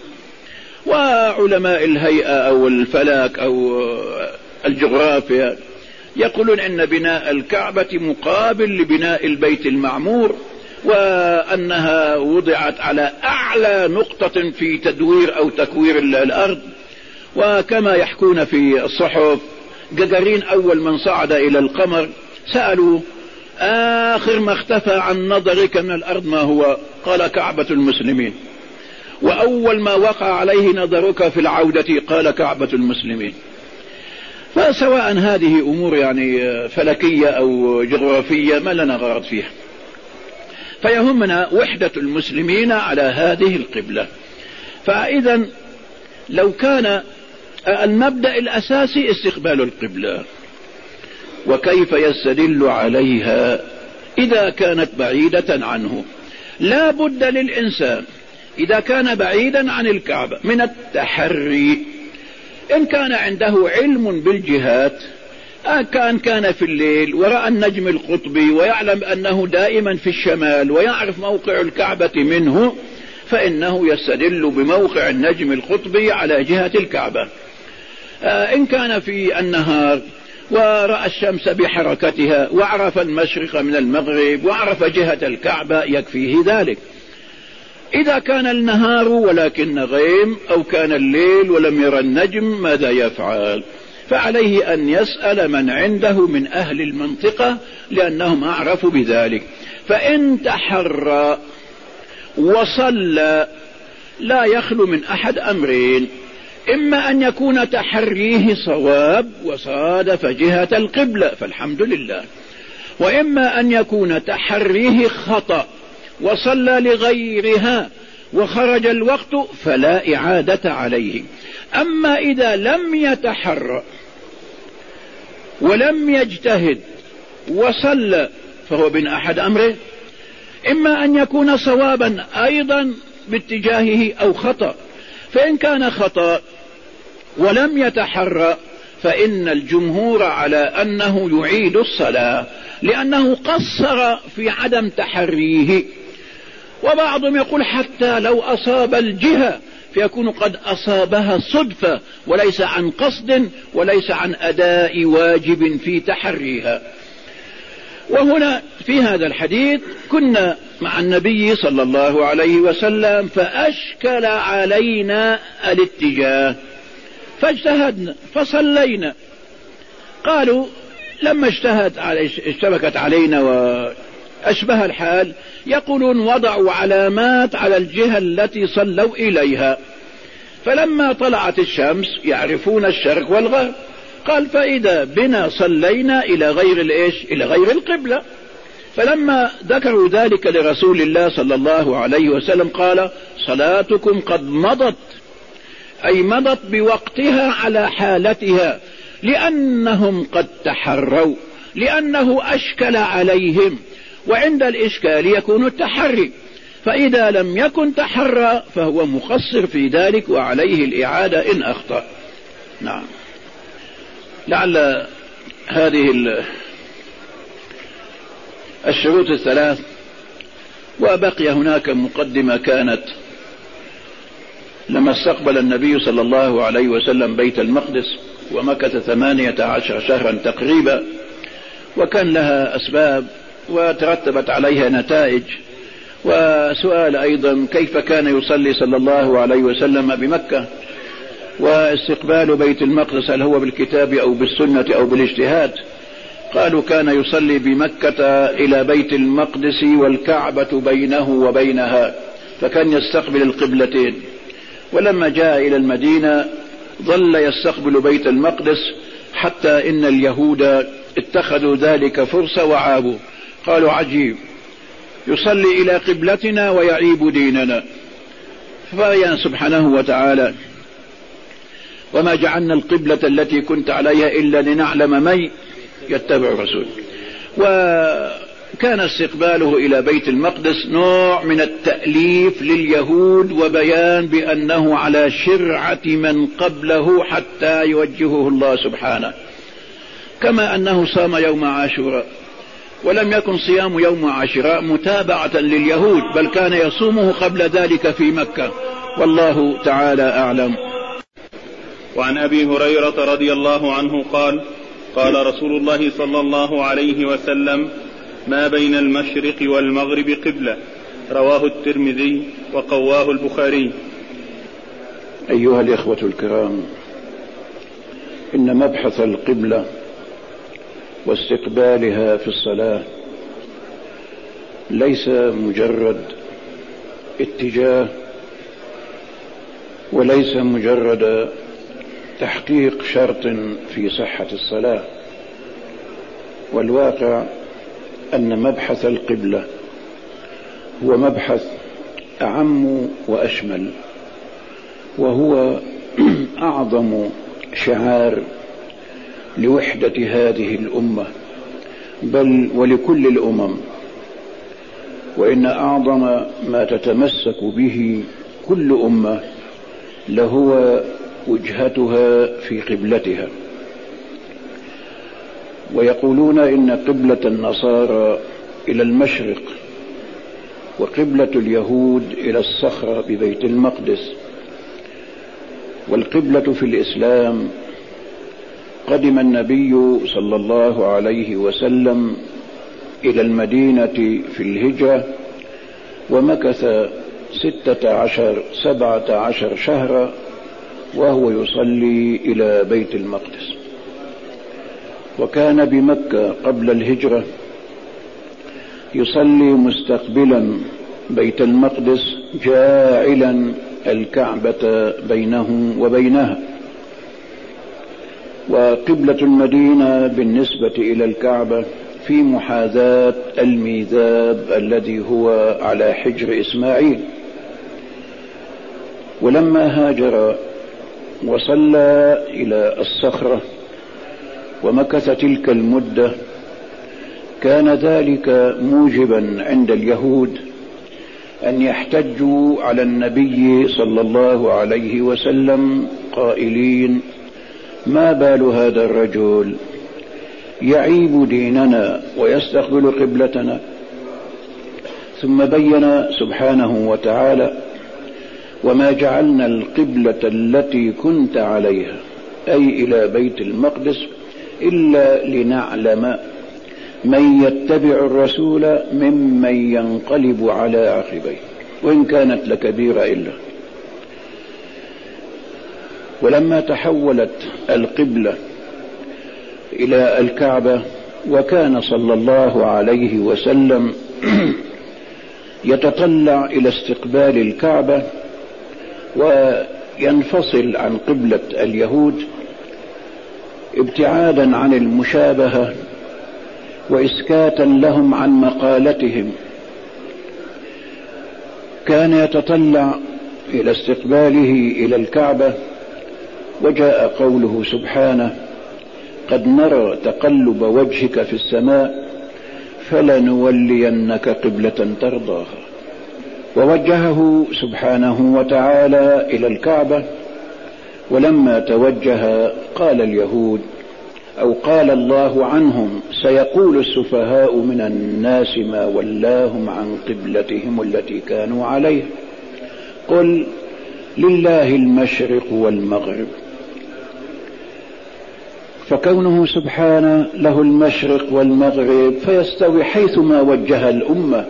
وعلماء الهيئة أو الفلك أو الجغرافيا يقولون أن بناء الكعبة مقابل لبناء البيت المعمور، وأنها وضعت على أعلى نقطة في تدوير أو تكوير الأرض. وكما يحكون في الصحف جاجارين أول من صعد إلى القمر سألوا آخر ما اختفى عن نظرك من الأرض ما هو؟ قال كعبة المسلمين. وأول ما وقع عليه نظرك في العودة قال كعبة المسلمين. فسواء هذه أمور يعني فلكية أو جغرافية ما لنا غرض فيها، فيهمنا وحدة المسلمين على هذه القبلة. فإذا لو كان المبدأ الأساسي استقبال القبلة، وكيف يستدل عليها إذا كانت بعيدة عنه؟ لا بد للإنسان إذا كان بعيدا عن الكعبة من التحري، إن كان عنده علم بالجهات، كان كان في الليل ورأى النجم القطبي ويعلم أنه دائما في الشمال ويعرف موقع الكعبة منه، فإنه يستدل بموقع النجم القطبي على جهة الكعبة. إن كان في النهار ورأى الشمس بحركتها وعرف المشرق من المغرب وعرف جهة الكعبة يكفيه ذلك. إذا كان النهار ولكن غيم أو كان الليل ولم يرى النجم ماذا يفعل؟ فعليه أن يسأل من عنده من أهل المنطقة لأنهم أعرفوا بذلك. فإن تحرى وصلى لا يخلو من أحد أمرين: إما أن يكون تحريه صواب وصادف جهة القبلة فالحمد لله، وإما أن يكون تحريه خطأ وصلى لغيرها وخرج الوقت فلا إعادة عليه. أما إذا لم يتحرى ولم يجتهد وصلى فهو من أحد أمره، إما أن يكون صوابا أيضا باتجاهه أو خطأ. فإن كان خطأ ولم يتحرى فإن الجمهور على أنه يعيد الصلاة لأنه قصر في عدم تحريه. وبعضهم يقول حتى لو أصاب الجهة فيكون قد أصابها صدفة وليس عن قصد وليس عن أداء واجب في تحريها. وهنا في هذا الحديث كنا مع النبي صلى الله عليه وسلم فأشكل علينا الاتجاه فاجتهدنا فصلينا. قالوا لما اجتهد علي اشتبكت علينا وأشبه الحال يقولون وضعوا علامات على الجهة التي صلوا إليها، فلما طلعت الشمس يعرفون الشرق والغرب. قال فإذا بنا صلينا إلى غير الإيش إلى غير القبلة. فلما ذكروا ذلك لرسول الله صلى الله عليه وسلم قال صلاتكم قد مضت، أي مضت بوقتها على حالتها، لأنهم قد تحروا، لأنه أشكل عليهم، وعند الإشكال يكون التحري، فإذا لم يكن تحرى فهو مقصر في ذلك وعليه الإعادة إن أخطأ. نعم. لعل هذه الشروط الثلاث، وبقي هناك مقدمة كانت لما استقبل النبي صلى الله عليه وسلم بيت المقدس ومكث ثمانية عشر شهرا تقريبا، وكان لها أسباب وترتبت عليها نتائج. وسؤال أيضا كيف كان يصلي صلى الله عليه وسلم بمكة، واستقبال بيت المقدس هل هو بالكتاب أو بالسنة أو بالاجتهاد؟ قالوا كان يصلي بمكة إلى بيت المقدس والكعبة بينه وبينها، فكان يستقبل القبلتين. ولما جاء إلى المدينة ظل يستقبل بيت المقدس حتى إن اليهود اتخذوا ذلك فرصة وعابوا، قالوا عجيب يصلي إلى قبلتنا ويعيب ديننا. فبين سبحانه وتعالى وما جعلنا القبلة التي كنت عليها إلا لنعلم من يتبع الرسول. وكان استقباله إلى بيت المقدس نوع من التأليف لليهود وبيان بأنه على شرعة من قبله حتى يوجهه الله سبحانه، كما أنه صام يوم عاشوراء، ولم يكن صيام يوم عاشوراء متابعة لليهود، بل كان يصومه قبل ذلك في مكة، والله تعالى أعلم.
وعن أبي هريرة رضي الله عنه قال قال رسول الله صلى الله عليه وسلم ما بين المشرق والمغرب قبلة، رواه الترمذي وقواه البخاري.
أيها الإخوة الكرام، إن مبحث القبلة واستقبالها في الصلاة ليس مجرد اتجاه وليس مجرد تحقيق شرط في صحة الصلاة، والواقع أن مبحث القبلة هو مبحث أعم وأشمل، وهو أعظم شعار لوحدة هذه الأمة بل ولكل الأمم، وإن أعظم ما تتمسك به كل أمة لهو وجهتها في قبلتها. ويقولون إن قبلة النصارى إلى المشرق، وقبلة اليهود إلى الصخرة ببيت المقدس. والقبلة في الإسلام قدم النبي صلى الله عليه وسلم إلى المدينة في الهجرة ومكث ستة عشر سبعة عشر شهرا وهو يصلي إلى بيت المقدس. وكان بمكة قبل الهجرة يصلي مستقبلا بيت المقدس جاعلا الكعبة بينه وبينها. وقبلة المدينة بالنسبة إلى الكعبة في محاذاة الميذاب الذي هو على حجر إسماعيل. ولما هاجر وصلى إلى الصخرة ومكث تلك المدة كان ذلك موجبا عند اليهود أن يحتجوا على النبي صلى الله عليه وسلم قائلين: ما بال هذا الرجل يعيب ديننا ويستقبل قبلتنا؟ ثم بين سبحانه وتعالى: وما جعلنا القبلة التي كنت عليها، أي إلى بيت المقدس، إلا لنعلم من يتبع الرسول ممن ينقلب على عقبيه وإن كانت لكبيرة إلا. ولما تحولت القبلة إلى الكعبة وكان صلى الله عليه وسلم يتطلع إلى استقبال الكعبة وينفصل عن قبلة اليهود ابتعادا عن المشابهة وإسكاتا لهم عن مقالتهم، كان يتطلع إلى استقباله إلى الكعبة. وجاء قوله سبحانه: قد نرى تقلب وجهك في السماء فلنولينك قبلة ترضاها. ووجهه سبحانه وتعالى إلى الكعبة. ولما توجه قال اليهود أو قال الله عنهم: سيقول السفهاء من الناس ما ولاهم عن قبلتهم التي كانوا عليها، قل لله المشرق والمغرب. فكونه سبحانه له المشرق والمغرب فيستوي حيثما وجه الأمة.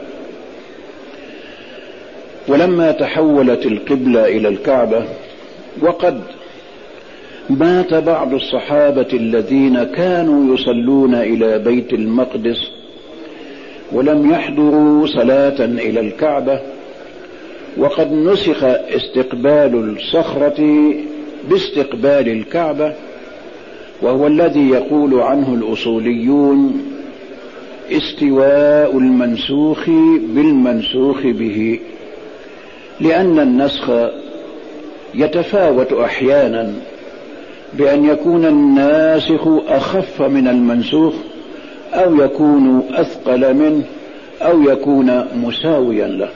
ولما تحولت القبلة إلى الكعبة، وقد مات بعض الصحابة الذين كانوا يصلون إلى بيت المقدس ولم يحضروا صلاة إلى الكعبة، وقد نسخ استقبال الصخرة باستقبال الكعبة، وهو الذي يقول عنه الأصوليون: استواء المنسوخ بالمنسوخ به، لأن النسخ يتفاوت أحيانا بأن يكون الناسخ أخف من المنسوخ، أو يكون أثقل منه، أو يكون مساويا له.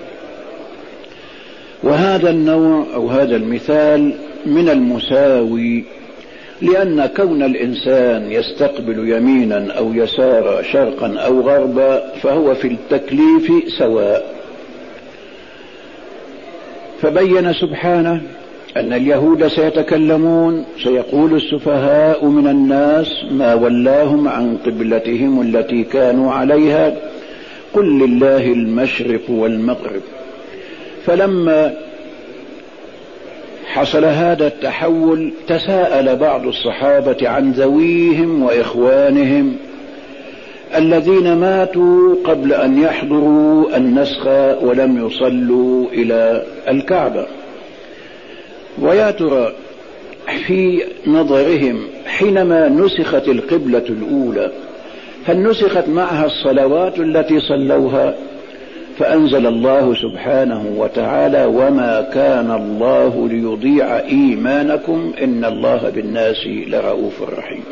وهذا النوع أو هذا المثال من المساوي، لأن كون الإنسان يستقبل يمينا أو يسارا، شرقا أو غربا، فهو في التكليف سواء. فبين سبحانه أن اليهود سيتكلمون: سيقول السفهاء من الناس ما ولاهم عن قبلتهم التي كانوا عليها، قل لله المشرق والمغرب. فلما حصل هذا التحول تساءل بعض الصحابة عن ذويهم وإخوانهم الذين ماتوا قبل أن يحضروا النسخ ولم يصلوا إلى الكعبة، ويا ترى في نظرهم حينما نسخت القبلة الأولى هل نسخت معها الصلوات التي صلوها؟ فأنزل الله سبحانه وتعالى: وما كان الله ليضيع إيمانكم إن الله بالناس لرؤوف رحيم.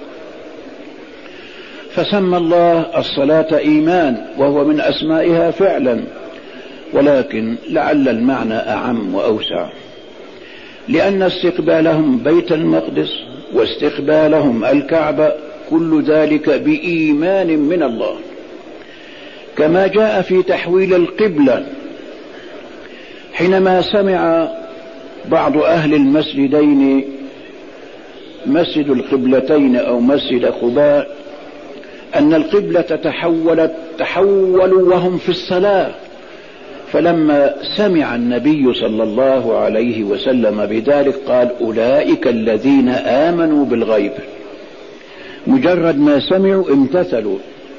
فسمى الله الصلاة إيمان، وهو من أسمائها فعلا، ولكن لعل المعنى أعم وأوسع، لأن استقبالهم بيت المقدس واستقبالهم الكعبة كل ذلك بإيمان من الله، كما جاء في تحويل القبلة حينما سمع بعض أهل المسجدين، مسجد القبلتين أو مسجد قباء، أن القبلة تحولت تحولوا وهم في الصلاة. فلما سمع النبي صلى الله عليه وسلم بذلك قال: أولئك الذين آمنوا بالغيب. مجرد ما سمعوا امتثلوا.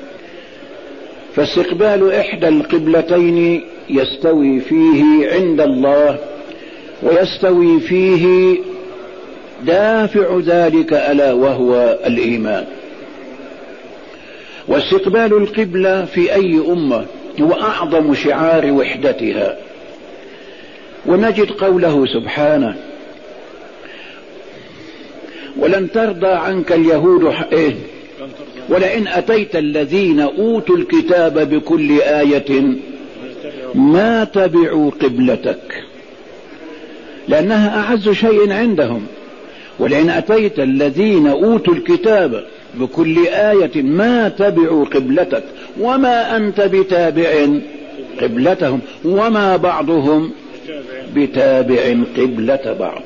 فاستقبال إحدى القبلتين يستوي فيه عند الله، ويستوي فيه دافع ذلك ألا وهو الإيمان. واستقبال القبلة في أي أمة هو أعظم شعار وحدتها. ونجد قوله سبحانه: ولن ترضى عنك اليهود ولئن أتيت الذين أوتوا الكتاب بكل آية ما تبعوا قبلتك، لأنها أعز شيء عندهم. ولئن أتيت الذين أوتوا الكتاب بكل آية ما تبعوا قبلتك وما أنت بتابع قبلتهم وما بعضهم بتابع قبلة بعض.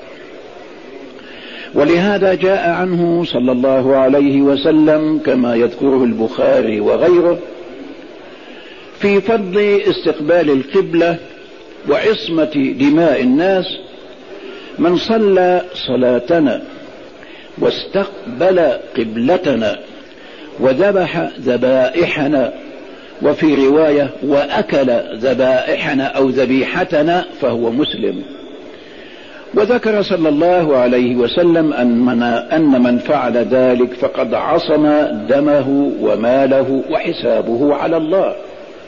ولهذا جاء عنه صلى الله عليه وسلم كما يذكره البخاري وغيره في فضل استقبال القبلة وعصمة دماء الناس: من صلى صلاتنا واستقبل قبلتنا وذبح ذبائحنا، وفي رواية وأكل ذبائحنا أو ذبيحتنا، فهو مسلم. وذكر صلى الله عليه وسلم أن من, أن من فعل ذلك فقد عصم دمه وماله وحسابه على الله.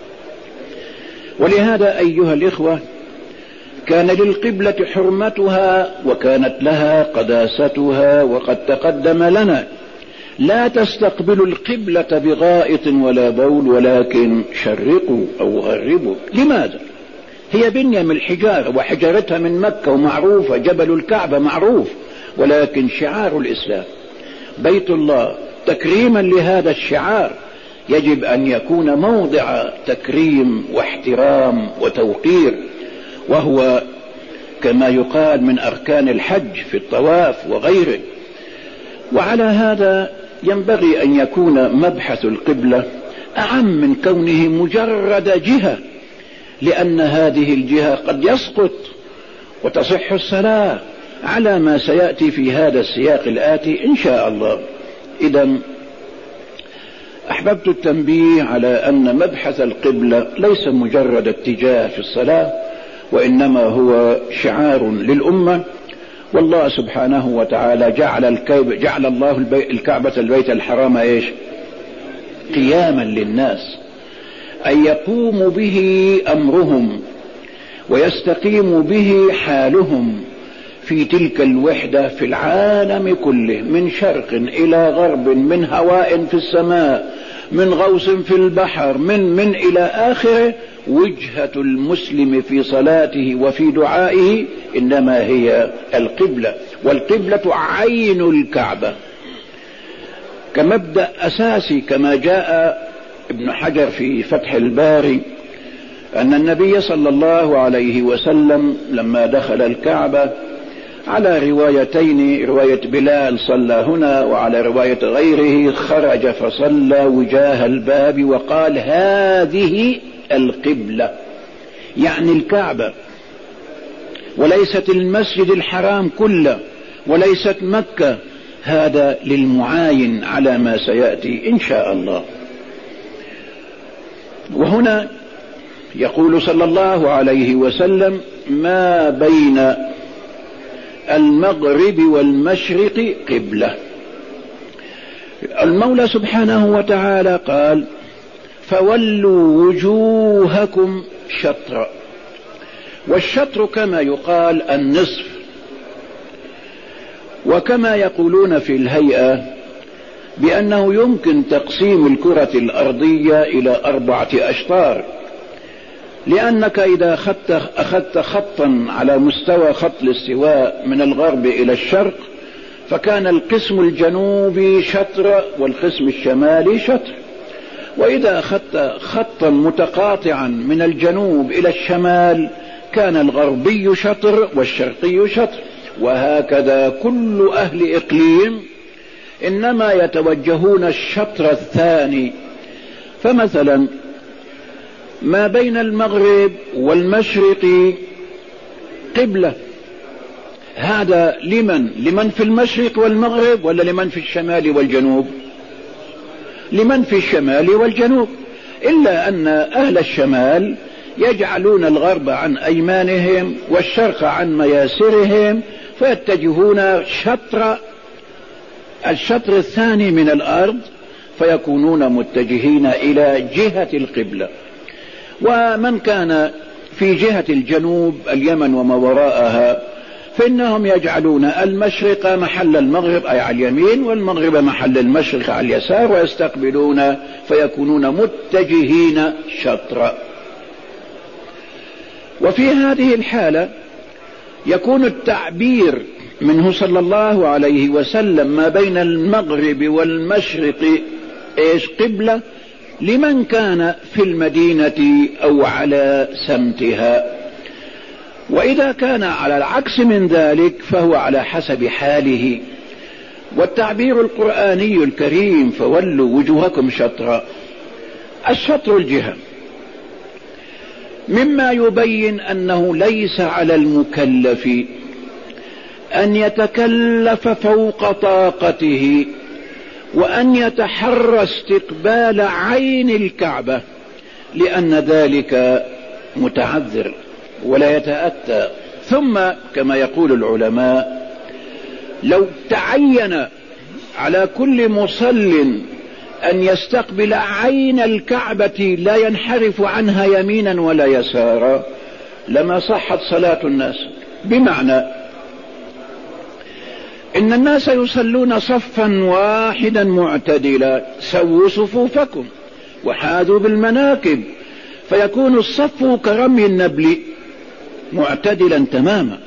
ولهذا أيها الإخوة كان للقبلة حرمتها وكانت لها قداستها، وقد تقدم لنا: لا تستقبلوا القبلة بغائط ولا بول ولكن شرقوا أو غربوا. لماذا؟ هي بنية من الحجارة وحجارتها من مكة ومعروفة، جبل الكعبة معروف، ولكن شعار الإسلام بيت الله تكريما لهذا الشعار يجب أن يكون موضع تكريم واحترام وتوقير، وهو كما يقال من أركان الحج في الطواف وغيره. وعلى هذا ينبغي أن يكون مبحث القبلة أعم من كونه مجرد جهة، لأن هذه الجهة قد يسقط وتصح الصلاة على ما سيأتي في هذا السياق الآتي إن شاء الله. إذن أحببت التنبيه على أن مبحث القبلة ليس مجرد اتجاه في الصلاة، وإنما هو شعار للأمة. والله سبحانه وتعالى جعل الكعبة جعل الله الكعبة البيت الحرام إيش؟ قياما للناس، أن يقوم به أمرهم ويستقيم به حالهم في تلك الوحدة في العالم كله، من شرق إلى غرب، من هواء في السماء، من غوص في البحر، من من إلى آخره. وجهة المسلم في صلاته وفي دعائه إنما هي القبلة، والقبلة عين الكعبة كمبدأ أساسي، كما جاء ابن حجر في فتح الباري أن النبي صلى الله عليه وسلم لما دخل الكعبة على روايتين، رواية بلال صلى هنا وعلى رواية غيره خرج فصلى وجاه الباب وقال: هذه القبلة، يعني الكعبة، وليست المسجد الحرام كله وليست مكة. هذا للمعاين على ما سيأتي إن شاء الله. وهنا يقول صلى الله عليه وسلم: ما بين المغرب والمشرق قبلة. المولى سبحانه وتعالى قال: فولوا وجوهكم شطرا. والشطر كما يقال النصف، وكما يقولون في الهيئة بأنه يمكن تقسيم الكرة الأرضية إلى أربعة أشطار، لأنك إذا أخذت, أخذت خطا على مستوى خط الاستواء من الغرب إلى الشرق فكان القسم الجنوبي شطر والقسم الشمالي شطر، وإذا أخذت خطا متقاطعا من الجنوب إلى الشمال كان الغربي شطر والشرقي شطر. وهكذا كل أهل إقليم إنما يتوجهون الشطر الثاني. فمثلا ما بين المغرب والمشرق قبلة، هذا لمن؟ لمن في المشرق والمغرب ولا لمن في الشمال والجنوب؟ لمن في الشمال والجنوب، إلا أن أهل الشمال يجعلون الغرب عن أيمانهم والشرق عن مياسرهم، فيتجهون شطر الشطر الثاني من الأرض فيكونون متجهين إلى جهة القبلة. ومن كان في جهة الجنوب اليمن وما وراءها فإنهم يجعلون المشرق محل المغرب أي على اليمين، والمغرب محل المشرق على اليسار، ويستقبلون فيكونون متجهين شطرا. وفي هذه الحالة يكون التعبير منه صلى الله عليه وسلم ما بين المغرب والمشرق ايش قبلة لمن كان في المدينة أو على سمتها، وإذا كان على العكس من ذلك فهو على حسب حاله. والتعبير القرآني الكريم فولوا وجوهكم شطرا، الشطر الجهة، مما يبين أنه ليس على المكلف أن يتكلف فوق طاقته وأن يتحرى استقبال عين الكعبة، لأن ذلك متعذر ولا يتأتى. ثم كما يقول العلماء لو تعين على كل مصل أن يستقبل عين الكعبة لا ينحرف عنها يمينا ولا يسارا لما صحت صلاة الناس. بمعنى إن الناس يصلون صفا واحدا معتدلا، سووا صفوفكم وحاذوا بالمناكب، فيكون الصف كرمي النبل معتدلا تماما.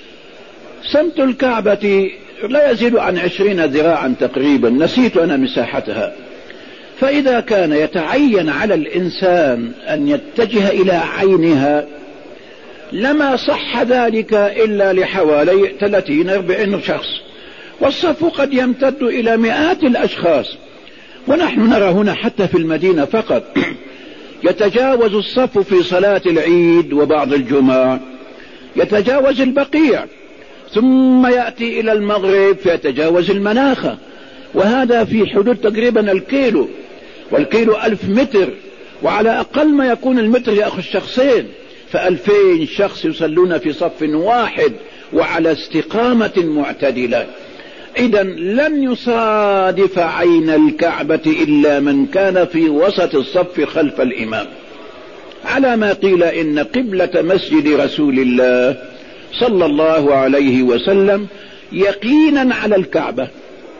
سمت الكعبة لا يزيد عن عشرين ذراعا تقريبا، نسيت أنا مساحتها. فإذا كان يتعين على الإنسان أن يتجه إلى عينها لما صح ذلك إلا لحوالي ثلاثين أربعين شخص، والصف قد يمتد إلى مئات الأشخاص. ونحن نرى هنا حتى في المدينة فقط يتجاوز الصف في صلاة العيد وبعض الجمعة، يتجاوز البقيع، ثم يأتي إلى المغرب فيتجاوز المناخة، وهذا في حدود تقريبا الكيلو، والكيلو ألف متر، وعلى أقل ما يكون المتر يأخذ شخصين، فألفين شخص يصلون في صف واحد وعلى استقامة معتدلة. إذن لن يصادف عين الكعبة إلا من كان في وسط الصف خلف الإمام، على ما قيل إن قبلة مسجد رسول الله صلى الله عليه وسلم يقينا على الكعبة،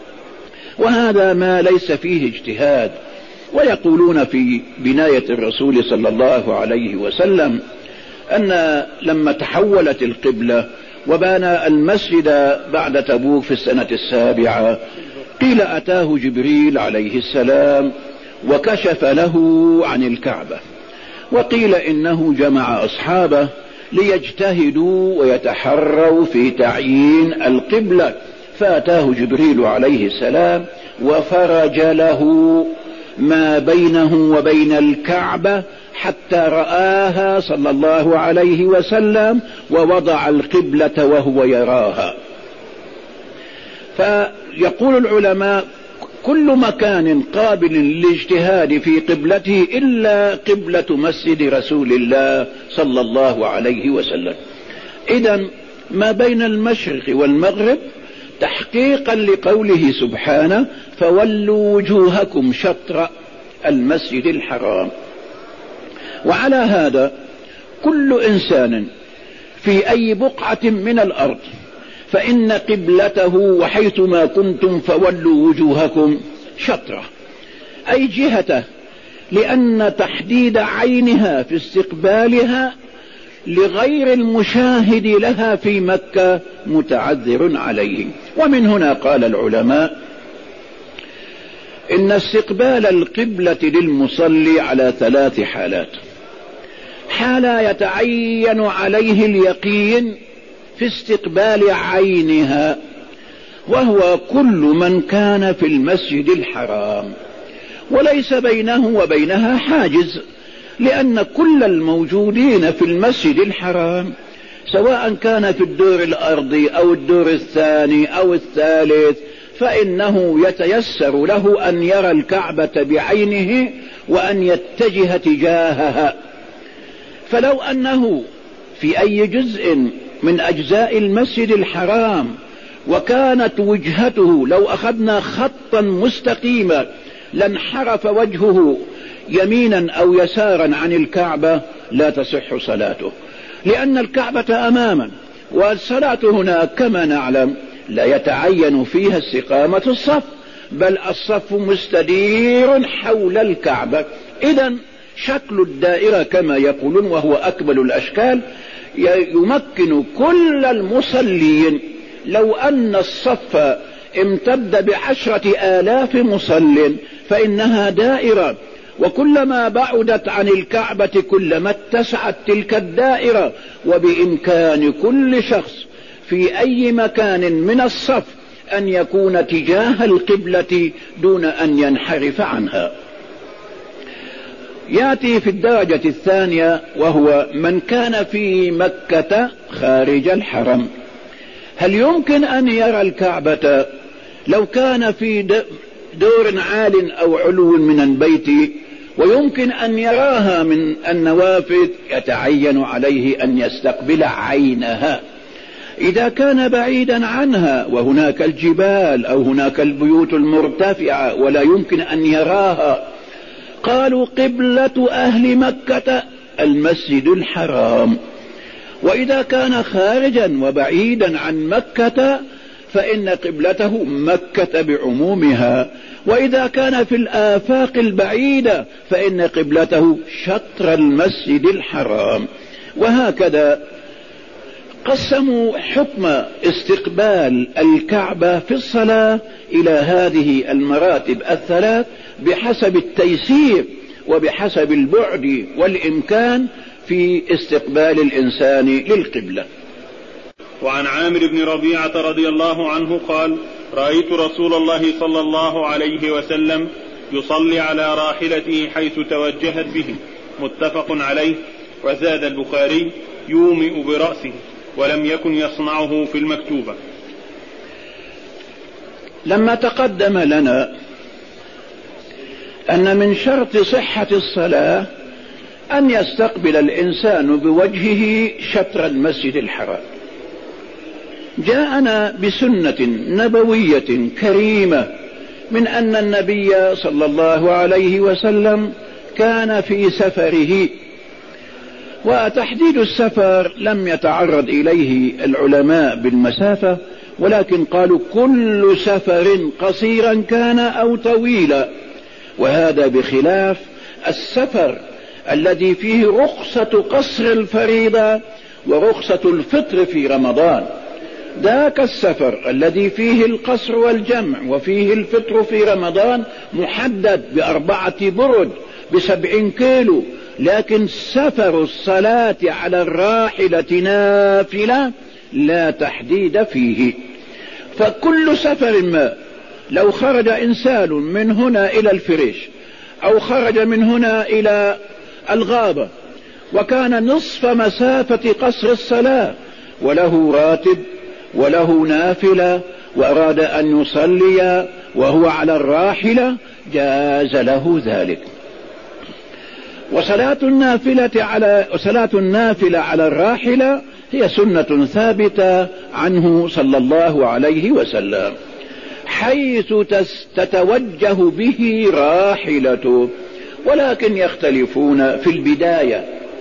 وهذا ما ليس فيه اجتهاد. ويقولون في بناية الرسول صلى الله عليه وسلم أن لما تحولت القبلة وبنى المسجد بعد تبوك في السنة السابعة قيل أتاه جبريل عليه السلام وكشف له عن الكعبة، وقيل إنه جمع أصحابه ليجتهدوا ويتحروا في تعيين القبلة، فأتاه جبريل عليه السلام وفرج له ما بينه وبين الكعبة حتى رآها صلى الله عليه وسلم ووضع القبلة وهو يراها. فيقول العلماء كل مكان قابل للاجتهاد في قبلته إلا قبلة مسجد رسول الله صلى الله عليه وسلم. إذن ما بين المشرق والمغرب تحقيقا لقوله سبحانه فولوا وجوهكم شطر المسجد الحرام. وعلى هذا كل إنسان في أي بقعة من الأرض فإن قبلته وحيثما كنتم فولوا وجوهكم شطره أي جهته، لأن تحديد عينها في استقبالها لغير المشاهد لها في مكة متعذر عليه. ومن هنا قال العلماء إن استقبال القبلة للمصلي على ثلاث حالات: حالة يتعين عليه اليقين في استقبال عينها، وهو كل من كان في المسجد الحرام وليس بينه وبينها حاجز، لأن كل الموجودين في المسجد الحرام سواء كان في الدور الأرضي أو الدور الثاني أو الثالث فإنه يتيسر له أن يرى الكعبة بعينه وأن يتجه تجاهها. فلو أنه في أي جزء من أجزاء المسجد الحرام وكانت وجهته لو أخذنا خطا مستقيما لانحرف وجهه يمينا أو يسارا عن الكعبة لا تصح صلاته، لأن الكعبة أماما والصلاة هنا كما نعلم لا يتعين فيها استقامة الصف، بل الصف مستدير حول الكعبة. إذن شكل الدائرة كما يقولون وهو أكمل الأشكال يمكن كل المصلين. لو أن الصف امتد بعشرة آلاف مصل فإنها دائرة، وكلما بعدت عن الكعبة كلما اتسعت تلك الدائرة، وبإمكان كل شخص في أي مكان من الصف أن يكون تجاه القبلة دون أن ينحرف عنها. يأتي في الدرجة الثانية وهو من كان في مكة خارج الحرم. هل يمكن أن يرى الكعبة لو كان في دور عال أو علو من البيت ويمكن أن يراها من النوافذ؟ يتعين عليه أن يستقبل عينها. إذا كان بعيدا عنها وهناك الجبال أو هناك البيوت المرتفعة ولا يمكن أن يراها، قالوا قبلة أهل مكة المسجد الحرام. وإذا كان خارجا وبعيدا عن مكة فإن قبلته مكة بعمومها، وإذا كان في الآفاق البعيدة فإن قبلته شطر المسجد الحرام. وهكذا قسموا حكم استقبال الكعبة في الصلاة إلى هذه المراتب الثلاث بحسب التيسير وبحسب البعد والإمكان في استقبال الإنسان للقبلة.
وعن عامر بن ربيعة رضي الله عنه قال: رأيت رسول الله صلى الله عليه وسلم يصلي على راحلته حيث توجهت به، متفق عليه. وزاد البخاري: يومئ برأسه، ولم يكن يصنعه في المكتوبة.
لما تقدم لنا أن من شرط صحة الصلاة أن يستقبل الإنسان بوجهه شطر المسجد الحرام، جاءنا بسنة نبوية كريمة من أن النبي صلى الله عليه وسلم كان في سفره. وتحديد السفر لم يتعرض إليه العلماء بالمسافة، ولكن قالوا كل سفر قصيرا كان أو طويلا، وهذا بخلاف السفر الذي فيه رخصة قصر الفريضة ورخصة الفطر في رمضان. ذاك السفر الذي فيه القصر والجمع وفيه الفطر في رمضان محدد بأربعة برد بسبعين كيلو، لكن سفر الصلاة على الراحلة نافلة لا تحديد فيه. فكل سفر ما لو خرج إنسان من هنا إلى الفريش أو خرج من هنا إلى الغابة وكان نصف مسافة قصر الصلاة وله راتب وله نافلة وأراد أن يصلي وهو على الراحلة جاز له ذلك. وصلاة النافلة على صلاة النافلة على الراحلة هي سنة ثابتة عنه صلى الله عليه وسلم، حيث تتوجه به راحلته. ولكن يختلفون في البداية،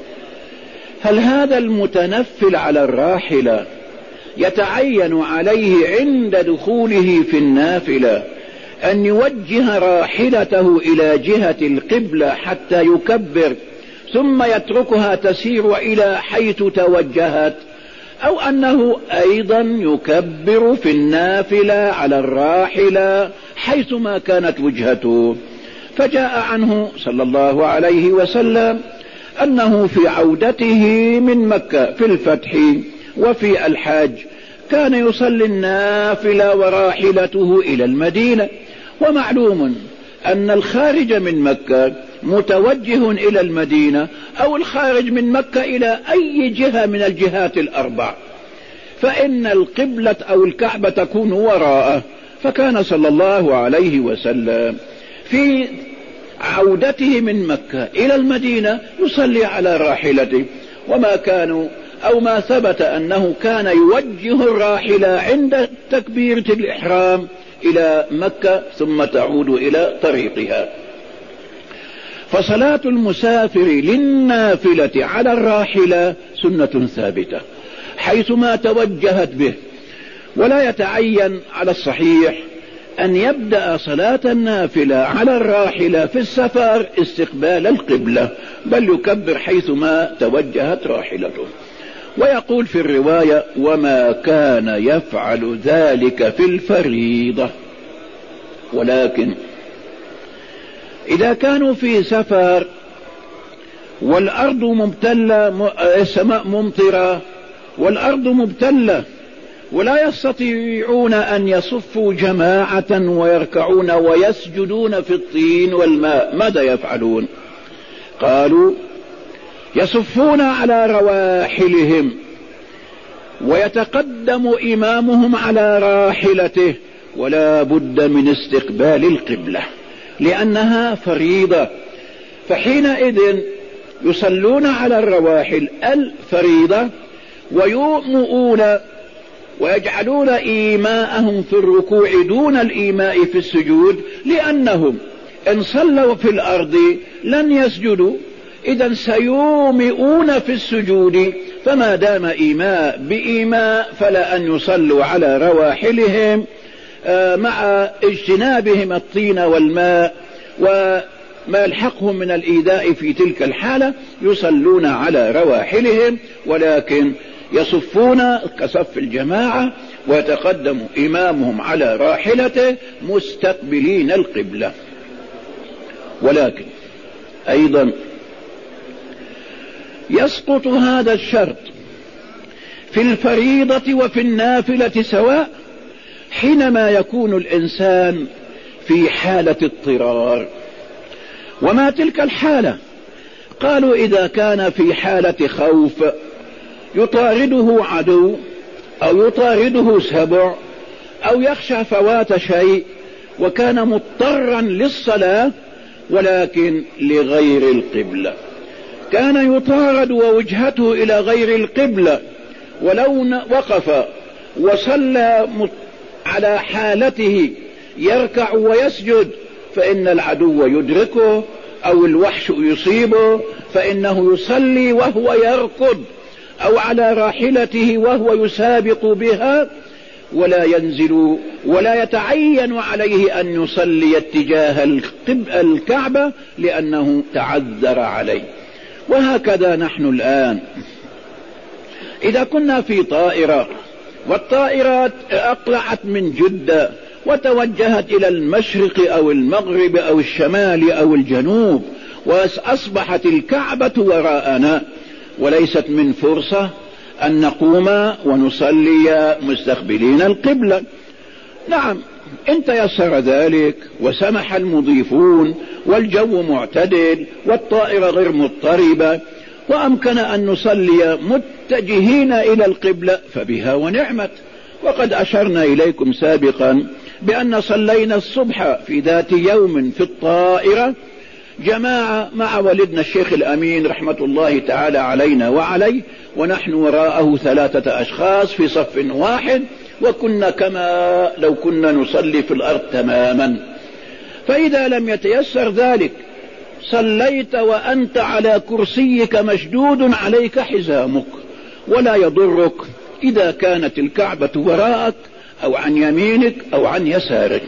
هل هذا المتنفل على الراحلة يتعين عليه عند دخوله في النافلة أن يوجه راحلته إلى جهة القبلة حتى يكبر ثم يتركها تسير إلى حيث توجهت، أو أنه أيضا يكبر في النافلة على الراحلة حيثما كانت وجهته؟ فجاء عنه صلى الله عليه وسلم أنه في عودته من مكة في الفتح وفي الحاج كان يصلي النافلة وراحلته إلى المدينة. ومعلوم أن الخارج من مكة متوجه إلى المدينة أو الخارج من مكة إلى أي جهة من الجهات الأربع، فإن القبلة أو الكعبة تكون وراءه. فكان صلى الله عليه وسلم في عودته من مكة إلى المدينة يصلي على راحلته، وما كانوا أو ما ثبت أنه كان يوجه الراحلة عند تكبيرة الإحرام إلى مكة ثم تعود إلى طريقها. فصلاة المسافر للنافلة على الراحلة سنة ثابتة، حيثما توجهت به، ولا يتعين على الصحيح أن يبدأ صلاة النافلة على الراحلة في السفر استقبال القبلة، بل يكبر حيثما توجهت راحلته. ويقول في الرواية: وما كان يفعل ذلك في الفريضة. ولكن إذا كانوا في سفر والأرض مبتلة، السماء ممطرة والأرض مبتلة، ولا يستطيعون أن يصفوا جماعة ويركعون ويسجدون في الطين والماء، ماذا يفعلون؟ قالوا: يصفون على رواحلهم ويتقدم إمامهم على راحلته، ولا بد من استقبال القبلة لأنها فريضة. فحينئذ يصلون على الرواحل الفريضة ويؤمؤون ويجعلون إيماءهم في الركوع دون الإيماء في السجود، لأنهم إن صلوا في الأرض لن يسجدوا، إذن سيومئون في السجود، فما دام إيماء بإيماء فلا أن يصلوا على رواحلهم مع اجتنابهم الطين والماء وما يلحقهم من الإيذاء في تلك الحالة، يصلون على رواحلهم، ولكن يصفون كصف الجماعة ويتقدم إمامهم على راحلته مستقبلين القبلة. ولكن أيضا يسقط هذا الشرط في الفريضة وفي النافلة سواء حينما يكون الإنسان في حالة اضطرار. وما تلك الحالة؟ قالوا: إذا كان في حالة خوف يطارده عدو أو يطارده سبع أو يخشى فوات شيء وكان مضطرا للصلاة ولكن لغير القبلة، كان يطارد ووجهته إلى غير القبلة، ولو وقف وصلى على حالته يركع ويسجد فإن العدو يدركه أو الوحش يصيبه، فإنه يصلي وهو يركض أو على راحلته وهو يسابق بها، ولا ينزل ولا يتعين عليه أن يصلي اتجاه الكعبة لأنه تعذر عليه. وهكذا نحن الآن إذا كنا في طائرة والطائرات أقلعت من جدة وتوجهت إلى المشرق أو المغرب أو الشمال أو الجنوب وأصبحت الكعبة وراءنا، وليست من فرصة أن نقوم ونصلي مستقبلين القبلة. نعم، إن تيسر ذلك وسمح المضيفون والجو معتدل والطائرة غير مضطربة وأمكن أن نصلي متجهين إلى القبلة فبها ونعمت. وقد أشرنا إليكم سابقا بأن صلينا الصبح في ذات يوم في الطائرة جماعة مع والدنا الشيخ الأمين رحمة الله تعالى علينا وعليه، ونحن وراءه ثلاثة أشخاص في صف واحد، وكنا كما لو كنا نصلي في الأرض تماما. فإذا لم يتيسر ذلك صليت وأنت على كرسيك مشدود عليك حزامك، ولا يضرك إذا كانت الكعبة وراءك أو عن يمينك أو عن يسارك.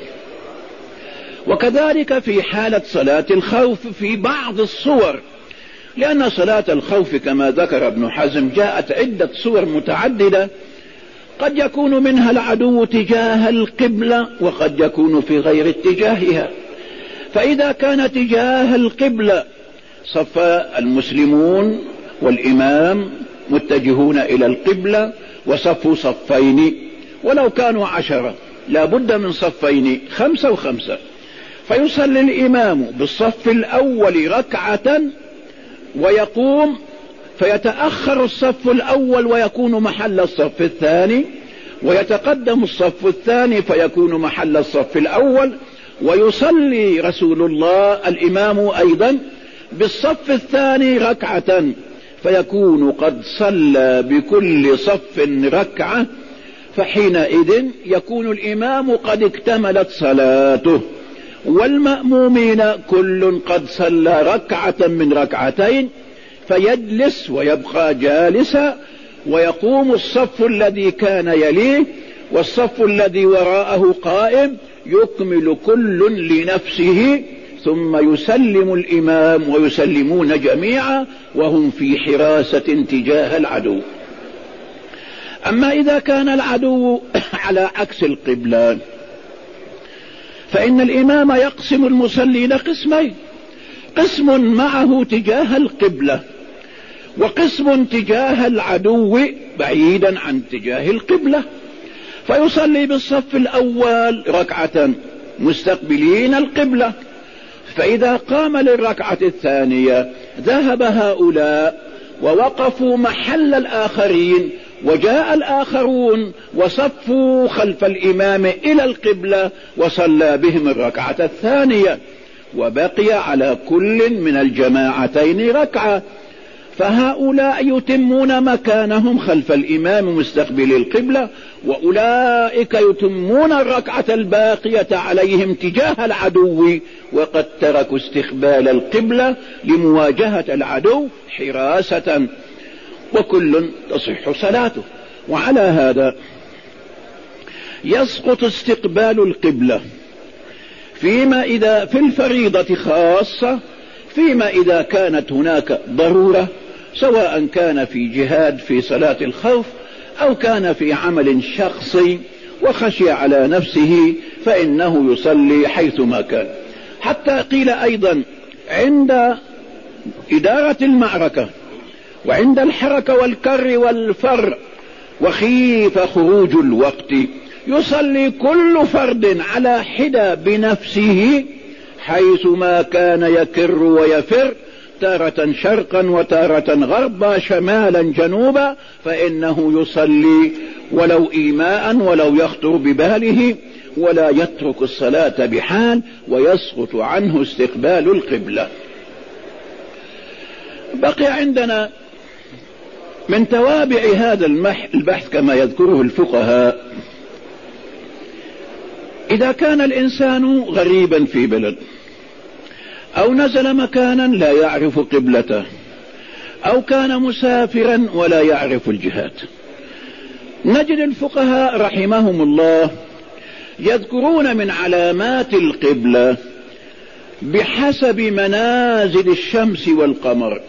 وكذلك في حالة صلاة الخوف في بعض الصور، لأن صلاة الخوف كما ذكر ابن حزم جاءت عدة صور متعددة، قد يكون منها العدو تجاه القبلة وقد يكون في غير اتجاهها. فإذا كان تجاه القبلة صف المسلمون والإمام متجهون إلى القبلة وصفوا صفين، ولو كانوا عشرة لا بد من صفين، خمسة وخمسة، فيصلي الإمام بالصف الأول ركعة ويقوم فيتأخر الصف الأول ويكون محل الصف الثاني، ويتقدم الصف الثاني فيكون محل الصف الأول، ويصلي رسول الله الإمام أيضا بالصف الثاني ركعة فيكون قد صلى بكل صف ركعة، فحينئذ يكون الإمام قد اكتملت صلاته، والمأمومين كل قد صلى ركعة من ركعتين، فيجلس ويبقى جالسا ويقوم الصف الذي كان يليه والصف الذي وراءه قائم، يكمل كل لنفسه، ثم يسلم الإمام ويسلمون جميعا وهم في حراسة تجاه العدو. أما إذا كان العدو على عكس القبلة فإن الإمام يقسم المصلين قسمين: قسم معه تجاه القبلة، وقسم تجاه العدو بعيدا عن تجاه القبلة، فيصلي بالصف الأول ركعة مستقبلين القبلة، فإذا قام للركعة الثانية ذهب هؤلاء ووقفوا محل الآخرين، وجاء الآخرون وصفوا خلف الإمام إلى القبلة وصلى بهم الركعة الثانية، وبقي على كل من الجماعتين ركعة، فهؤلاء يتمون مكانهم خلف الإمام مستقبل القبلة، وأولئك يتمون الركعة الباقية عليهم تجاه العدو، وقد تركوا استقبال القبلة لمواجهة العدو حراسة، وكل تصح صلاته. وعلى هذا يسقط استقبال القبلة فيما إذا في الفريضة خاصة، فيما إذا كانت هناك ضرورة، سواء كان في جهاد في صلاة الخوف أو كان في عمل شخصي وخشي على نفسه فإنه يصلي حيثما كان. حتى قيل أيضا عند إدارة المعركة وعند الحركة والكر والفر وخيف خروج الوقت يصلي كل فرد على حدة بنفسه حيثما كان يكر ويفر، تارة شرقا وتارة غربا شمالا جنوبا، فإنه يصلي ولو إيماء ولو يخطر بباله، ولا يترك الصلاة بحال، ويسقط عنه استقبال القبلة. بقي عندنا من توابع هذا البحث كما يذكره الفقهاء: إذا كان الإنسان غريبا في بلد أو نزل مكانا لا يعرف قبلته أو كان مسافرا ولا يعرف الجهات، نجد الفقهاء رحمهم الله يذكرون من علامات القبلة بحسب منازل الشمس والقمر،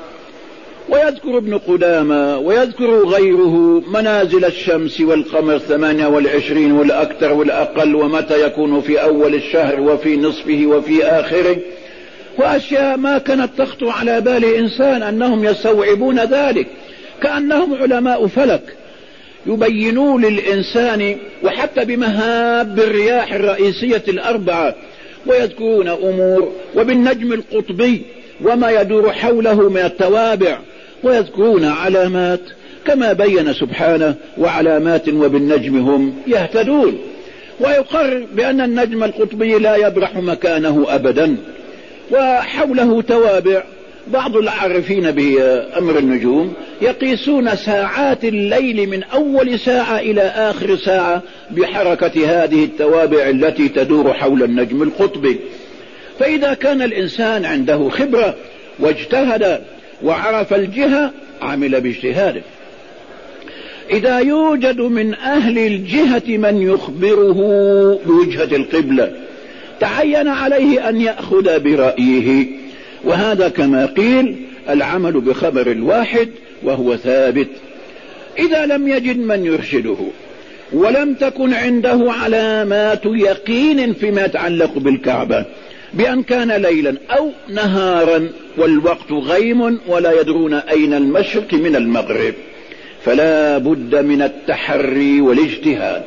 ويذكر ابن قدامة ويذكر غيره منازل الشمس والقمر ثمانية والعشرين والأكثر والأقل، ومتى يكون في أول الشهر وفي نصفه وفي آخره، وأشياء ما كانت تخطر على بال إنسان أنهم يستوعبون ذلك، كأنهم علماء فلك يبينون للإنسان، وحتى بمهاب الرياح الرئيسية الأربعة، ويذكرون أمور وبالنجم القطبي وما يدور حوله من التوابع، ويذكرون علامات كما بين سبحانه: وعلامات وبالنجم هم يهتدون. ويقر بأن النجم القطبي لا يبرح مكانه أبدا، وحوله توابع. بعض العارفين بأمر النجوم يقيسون ساعات الليل من أول ساعة إلى آخر ساعة بحركة هذه التوابع التي تدور حول النجم القطبي. فإذا كان الإنسان عنده خبرة واجتهد وعرف الجهة عمل باجتهاده. إذا يوجد من أهل الجهة من يخبره بوجهة القبلة تعين عليه أن يأخذ برأيه، وهذا كما قيل العمل بخبر الواحد وهو ثابت. إذا لم يجد من يرشده ولم تكن عنده علامات يقين فيما يتعلق بالكعبة بأن كان ليلا أو نهارا والوقت غيم ولا يدرون أين المشرق من المغرب، فلا بد من التحري والاجتهاد.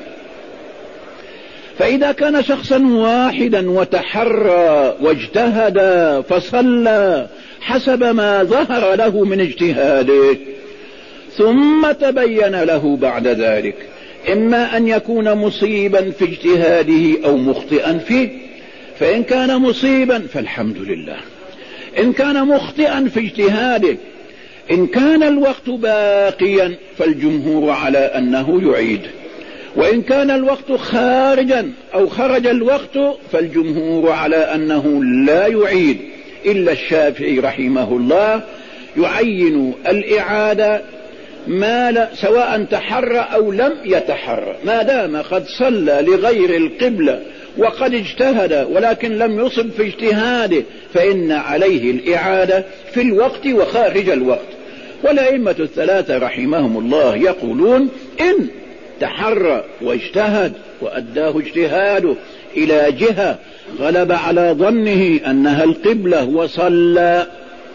فإذا كان شخصا واحدا وتحرى واجتهد فصلى حسب ما ظهر له من اجتهاده، ثم تبين له بعد ذلك إما أن يكون مصيبا في اجتهاده أو مخطئا فيه، فإن كان مصيبا فالحمد لله، إن كان مخطئا في اجتهاده، إن كان الوقت باقيا فالجمهور على أنه يعيد، وإن كان الوقت خارجا أو خرج الوقت فالجمهور على أنه لا يعيد، إلا الشافعي رحمه الله يعين الإعادة ما لا سواء تحرى أو لم يتحرى، ما دام قد صلى لغير القبلة وقد اجتهد ولكن لم يصب في اجتهاده فإن عليه الإعادة في الوقت وخارج الوقت. والأئمة الثلاثة رحمهم الله يقولون إن تحرى واجتهد وأداه اجتهاده إلى جهة غلب على ظنه أنها القبلة وصلى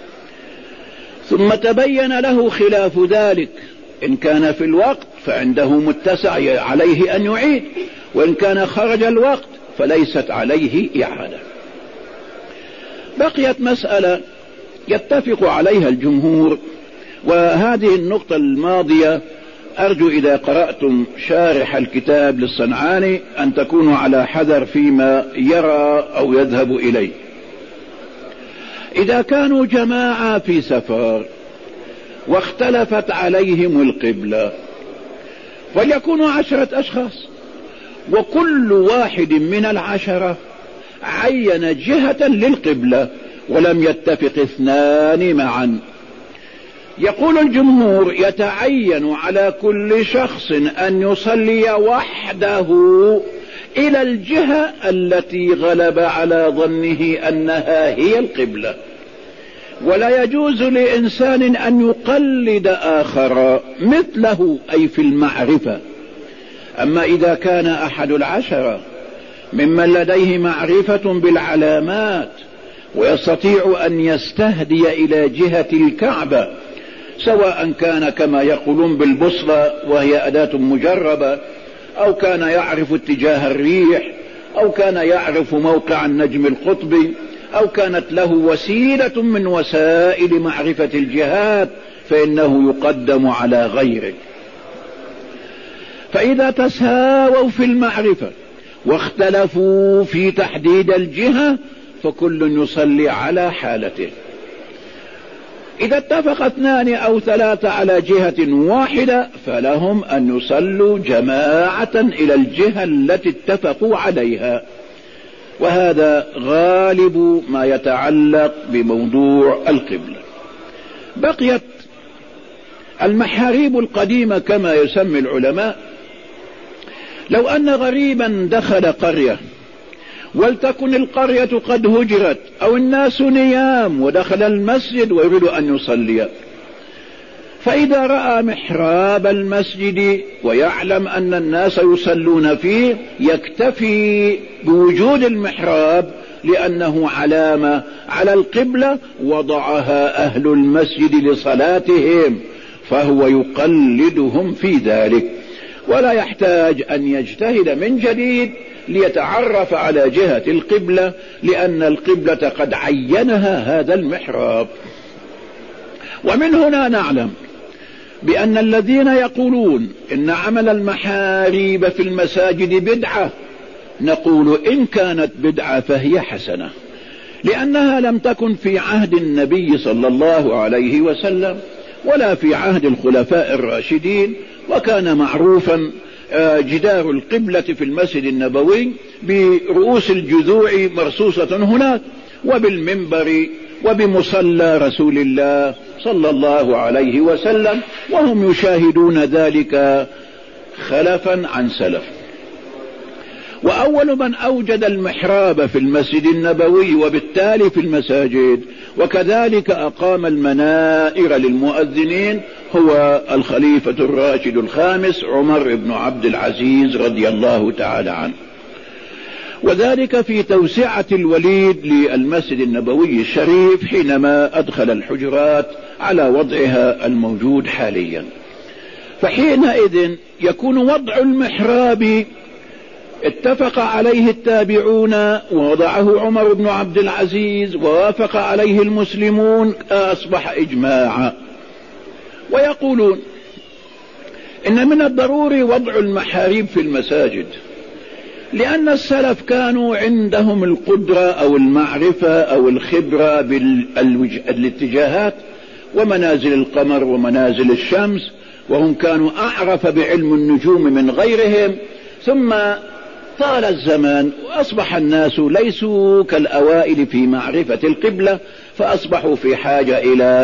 ثم تبين له خلاف ذلك، إن كان في الوقت فعنده متسع عليه أن يعيد، وإن كان خرج الوقت فليست عليه إعادة. بقيت مسألة يتفق عليها الجمهور، وهذه النقطة الماضية أرجو إذا قرأتم شارح الكتاب للصنعاني أن تكونوا على حذر فيما يرى أو يذهب إليه. إذا كانوا جماعة في سفر واختلفت عليهم القبلة وليكونوا عشرة أشخاص، وكل واحد من العشرة عين جهة للقبلة ولم يتفق اثنان معا، يقول الجمهور يتعين على كل شخص أن يصلي وحده إلى الجهة التي غلب على ظنه أنها هي القبلة، ولا يجوز لإنسان أن يقلد آخر مثله أي في المعرفة. أما إذا كان أحد العشرة ممن لديه معرفة بالعلامات ويستطيع أن يستهدي إلى جهة الكعبة، سواء كان كما يقولون بالبصرة وهي أداة مجربة، أو كان يعرف اتجاه الريح، أو كان يعرف موقع النجم القطبي، أو كانت له وسيلة من وسائل معرفة الجهات، فإنه يقدم على غيره. فإذا تساووا في المعرفة واختلفوا في تحديد الجهة فكل يصلي على حالته. إذا اتفق اثنان أو ثلاثة على جهة واحدة فلهم أن يصلوا جماعة إلى الجهة التي اتفقوا عليها، وهذا غالب ما يتعلق بموضوع القبلة. بقيت المحاريب القديمة كما يسمي العلماء. لو أن غريبا دخل قرية ولتكن القرية قد هجرت أو الناس نيام ودخل المسجد ويريد أن يصلي، فإذا رأى محراب المسجد ويعلم أن الناس يصلون فيه يكتفي بوجود المحراب لأنه علامة على القبلة وضعها أهل المسجد لصلاتهم، فهو يقلدهم في ذلك ولا يحتاج أن يجتهد من جديد ليتعرف على جهة القبلة، لأن القبلة قد عينها هذا المحراب. ومن هنا نعلم بأن الذين يقولون إن عمل المحاريب في المساجد بدعة، نقول إن كانت بدعة فهي حسنة، لأنها لم تكن في عهد النبي صلى الله عليه وسلم ولا في عهد الخلفاء الراشدين، وكان معروفا جدار القبلة في المسجد النبوي برؤوس الجذوع مرصوصة هناك، وبالمنبر وبمصلى رسول الله صلى الله عليه وسلم، وهم يشاهدون ذلك خلفا عن سلف. وأول من أوجد المحراب في المسجد النبوي وبالتالي في المساجد وكذلك أقام المنائر للمؤذنين هو الخليفة الراشد الخامس عمر بن عبد العزيز رضي الله تعالى عنه، وذلك في توسعة الوليد للمسجد النبوي الشريف حينما أدخل الحجرات على وضعها الموجود حاليا. فحينئذ يكون وضع المحراب اتفق عليه التابعون ووضعه عمر بن عبد العزيز ووافق عليه المسلمون، أصبح إجماعا. ويقولون إن من الضروري وضع المحاريب في المساجد، لأن السلف كانوا عندهم القدرة أو المعرفة أو الخبرة بالاتجاهات ومنازل القمر ومنازل الشمس، وهم كانوا أعرف بعلم النجوم من غيرهم. ثم طال الزمان وأصبح الناس ليسوا كالأوائل في معرفة القبلة، فأصبحوا في حاجة إلى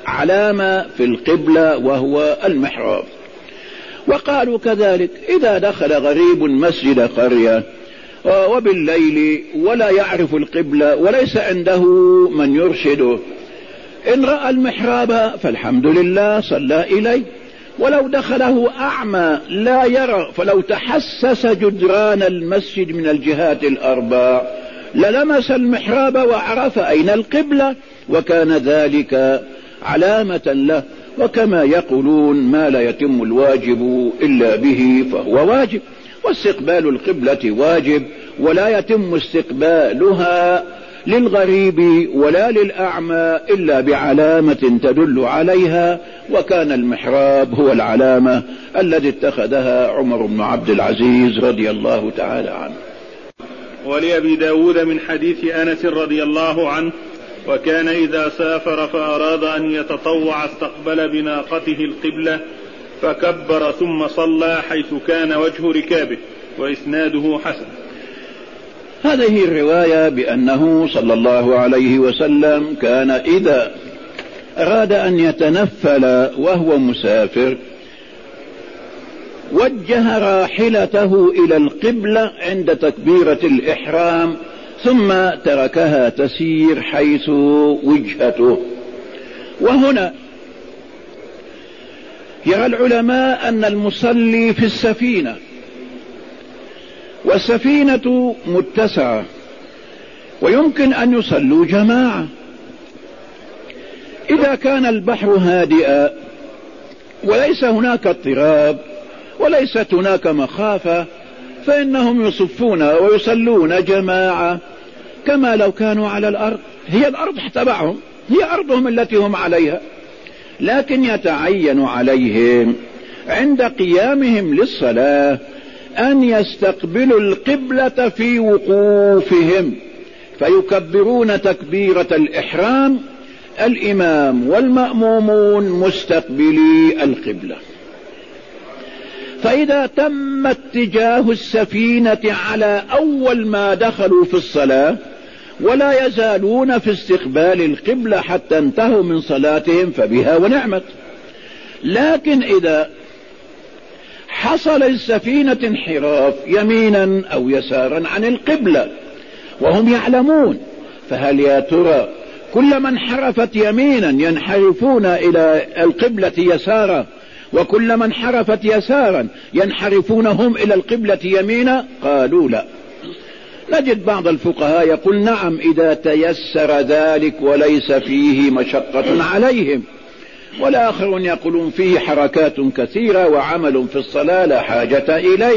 علامة في القبلة وهو المحراب. وقالوا كذلك إذا دخل غريب مسجد قرية وبالليل ولا يعرف القبلة وليس عنده من يرشده، إن رأى المحراب فالحمد لله صلى إليه، ولو دخله أعمى لا يرى فلو تحسس جدران المسجد من الجهات الأربع للمس المحراب وعرف أين القبلة وكان ذلك علامة له. وكما يقولون ما لا يتم الواجب إلا به فهو واجب، واستقبال القبلة واجب ولا يتم استقبالها للغريب ولا للأعمى إلا بعلامة تدل عليها، وكان المحراب هو العلامة الذي اتخذها عمر بن عبد العزيز رضي الله تعالى عنه.
ولأبي داود من حديث أنس رضي الله عنه: وكان إذا سافر فأراد أن يتطوع استقبل بناقته القبلة فكبر ثم صلى حيث كان وجه ركابه، وإسناده حسن.
هذه الرواية بأنه صلى الله عليه وسلم كان إذا أراد أن يتنفل وهو مسافر وجه راحلته إلى القبلة عند تكبيرة الإحرام ثم تركها تسير حيث وجهته. وهنا يرى العلماء أن المصلي في السفينة، والسفينة متسعة ويمكن أن يصلوا جماعة. إذا كان البحر هادئا وليس هناك اضطراب وليست هناك مخافة فإنهم يصفون ويصلون جماعة كما لو كانوا على الأرض. هي الأرض تبعهم، هي أرضهم التي هم عليها، لكن يتعين عليهم عند قيامهم للصلاة أن يستقبلوا القبلة في وقوفهم، فيكبرون تكبيرة الإحرام الإمام والمأمومون مستقبلي القبلة. فإذا تم اتجاه السفينة على أول ما دخلوا في الصلاة ولا يزالون في استقبال القبلة حتى انتهوا من صلاتهم فبها ونعمت. لكن إذا حصل السفينة انحراف يمينا أو يسارا عن القبلة وهم يعلمون، فهل يا ترى كل من انحرفت يمينا ينحرفون إلى القبلة يسارا وكل من انحرفت يسارا ينحرفون هم إلى القبلة يمينا؟ قالوا لا. نجد بعض الفقهاء يقول نعم إذا تيسر ذلك وليس فيه مشقة عليهم، والآخرون يقولون فيه حركات كثيرة وعمل في الصلاة لا حاجة إليه.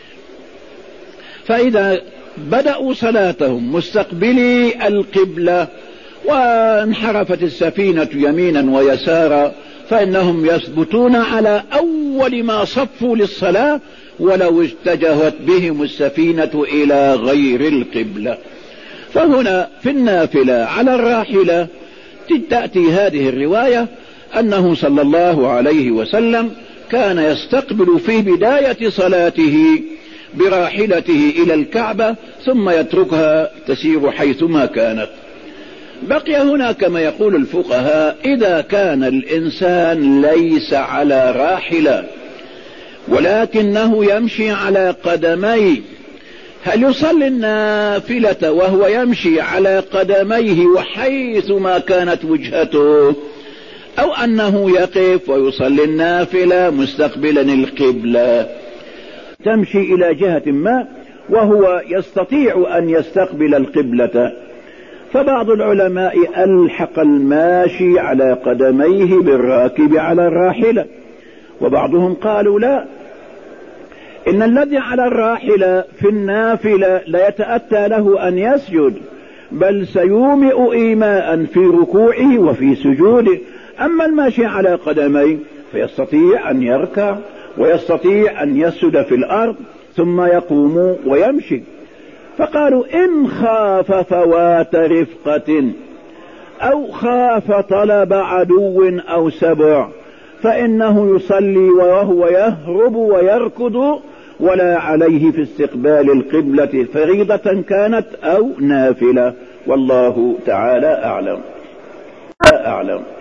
فإذا بدأوا صلاتهم مستقبلي القبلة وانحرفت السفينة يمينا ويسارا فإنهم يثبتون على أول ما صفوا للصلاة ولو اتجهت بهم السفينة إلى غير القبلة. فهنا في النافلة على الراحلة تأتي هذه الرواية أنه صلى الله عليه وسلم كان يستقبل في بداية صلاته براحلته إلى الكعبة ثم يتركها تسير حيثما كانت. بقي هنا كما يقول الفقهاء إذا كان الإنسان ليس على راحلة ولكنه يمشي على قدميه، هل يصلي النافلة وهو يمشي على قدميه وحيث ما كانت وجهته، أو أنه يقف ويصلي النافلة مستقبلا القبلة؟ تمشي إلى جهة ما وهو يستطيع أن يستقبل القبلة. فبعض العلماء ألحق الماشي على قدميه بالراكب على الراحلة، وبعضهم قالوا لا، إن الذي على الراحلة في النافلة لا يتأتى له أن يسجد بل سيومئ إيماء في ركوعه وفي سجوده. أما الماشي على قدميه فيستطيع أن يركع ويستطيع أن يسجد في الأرض ثم يقوم ويمشي. فقالوا إن خاف فوات رفقة أو خاف طلب عدو أو سبع فإنه يصلي وهو يهرب ويركض ولا عليه في استقبال القبلة فريضة كانت أو نافلة، والله تعالى أعلم. أعلم.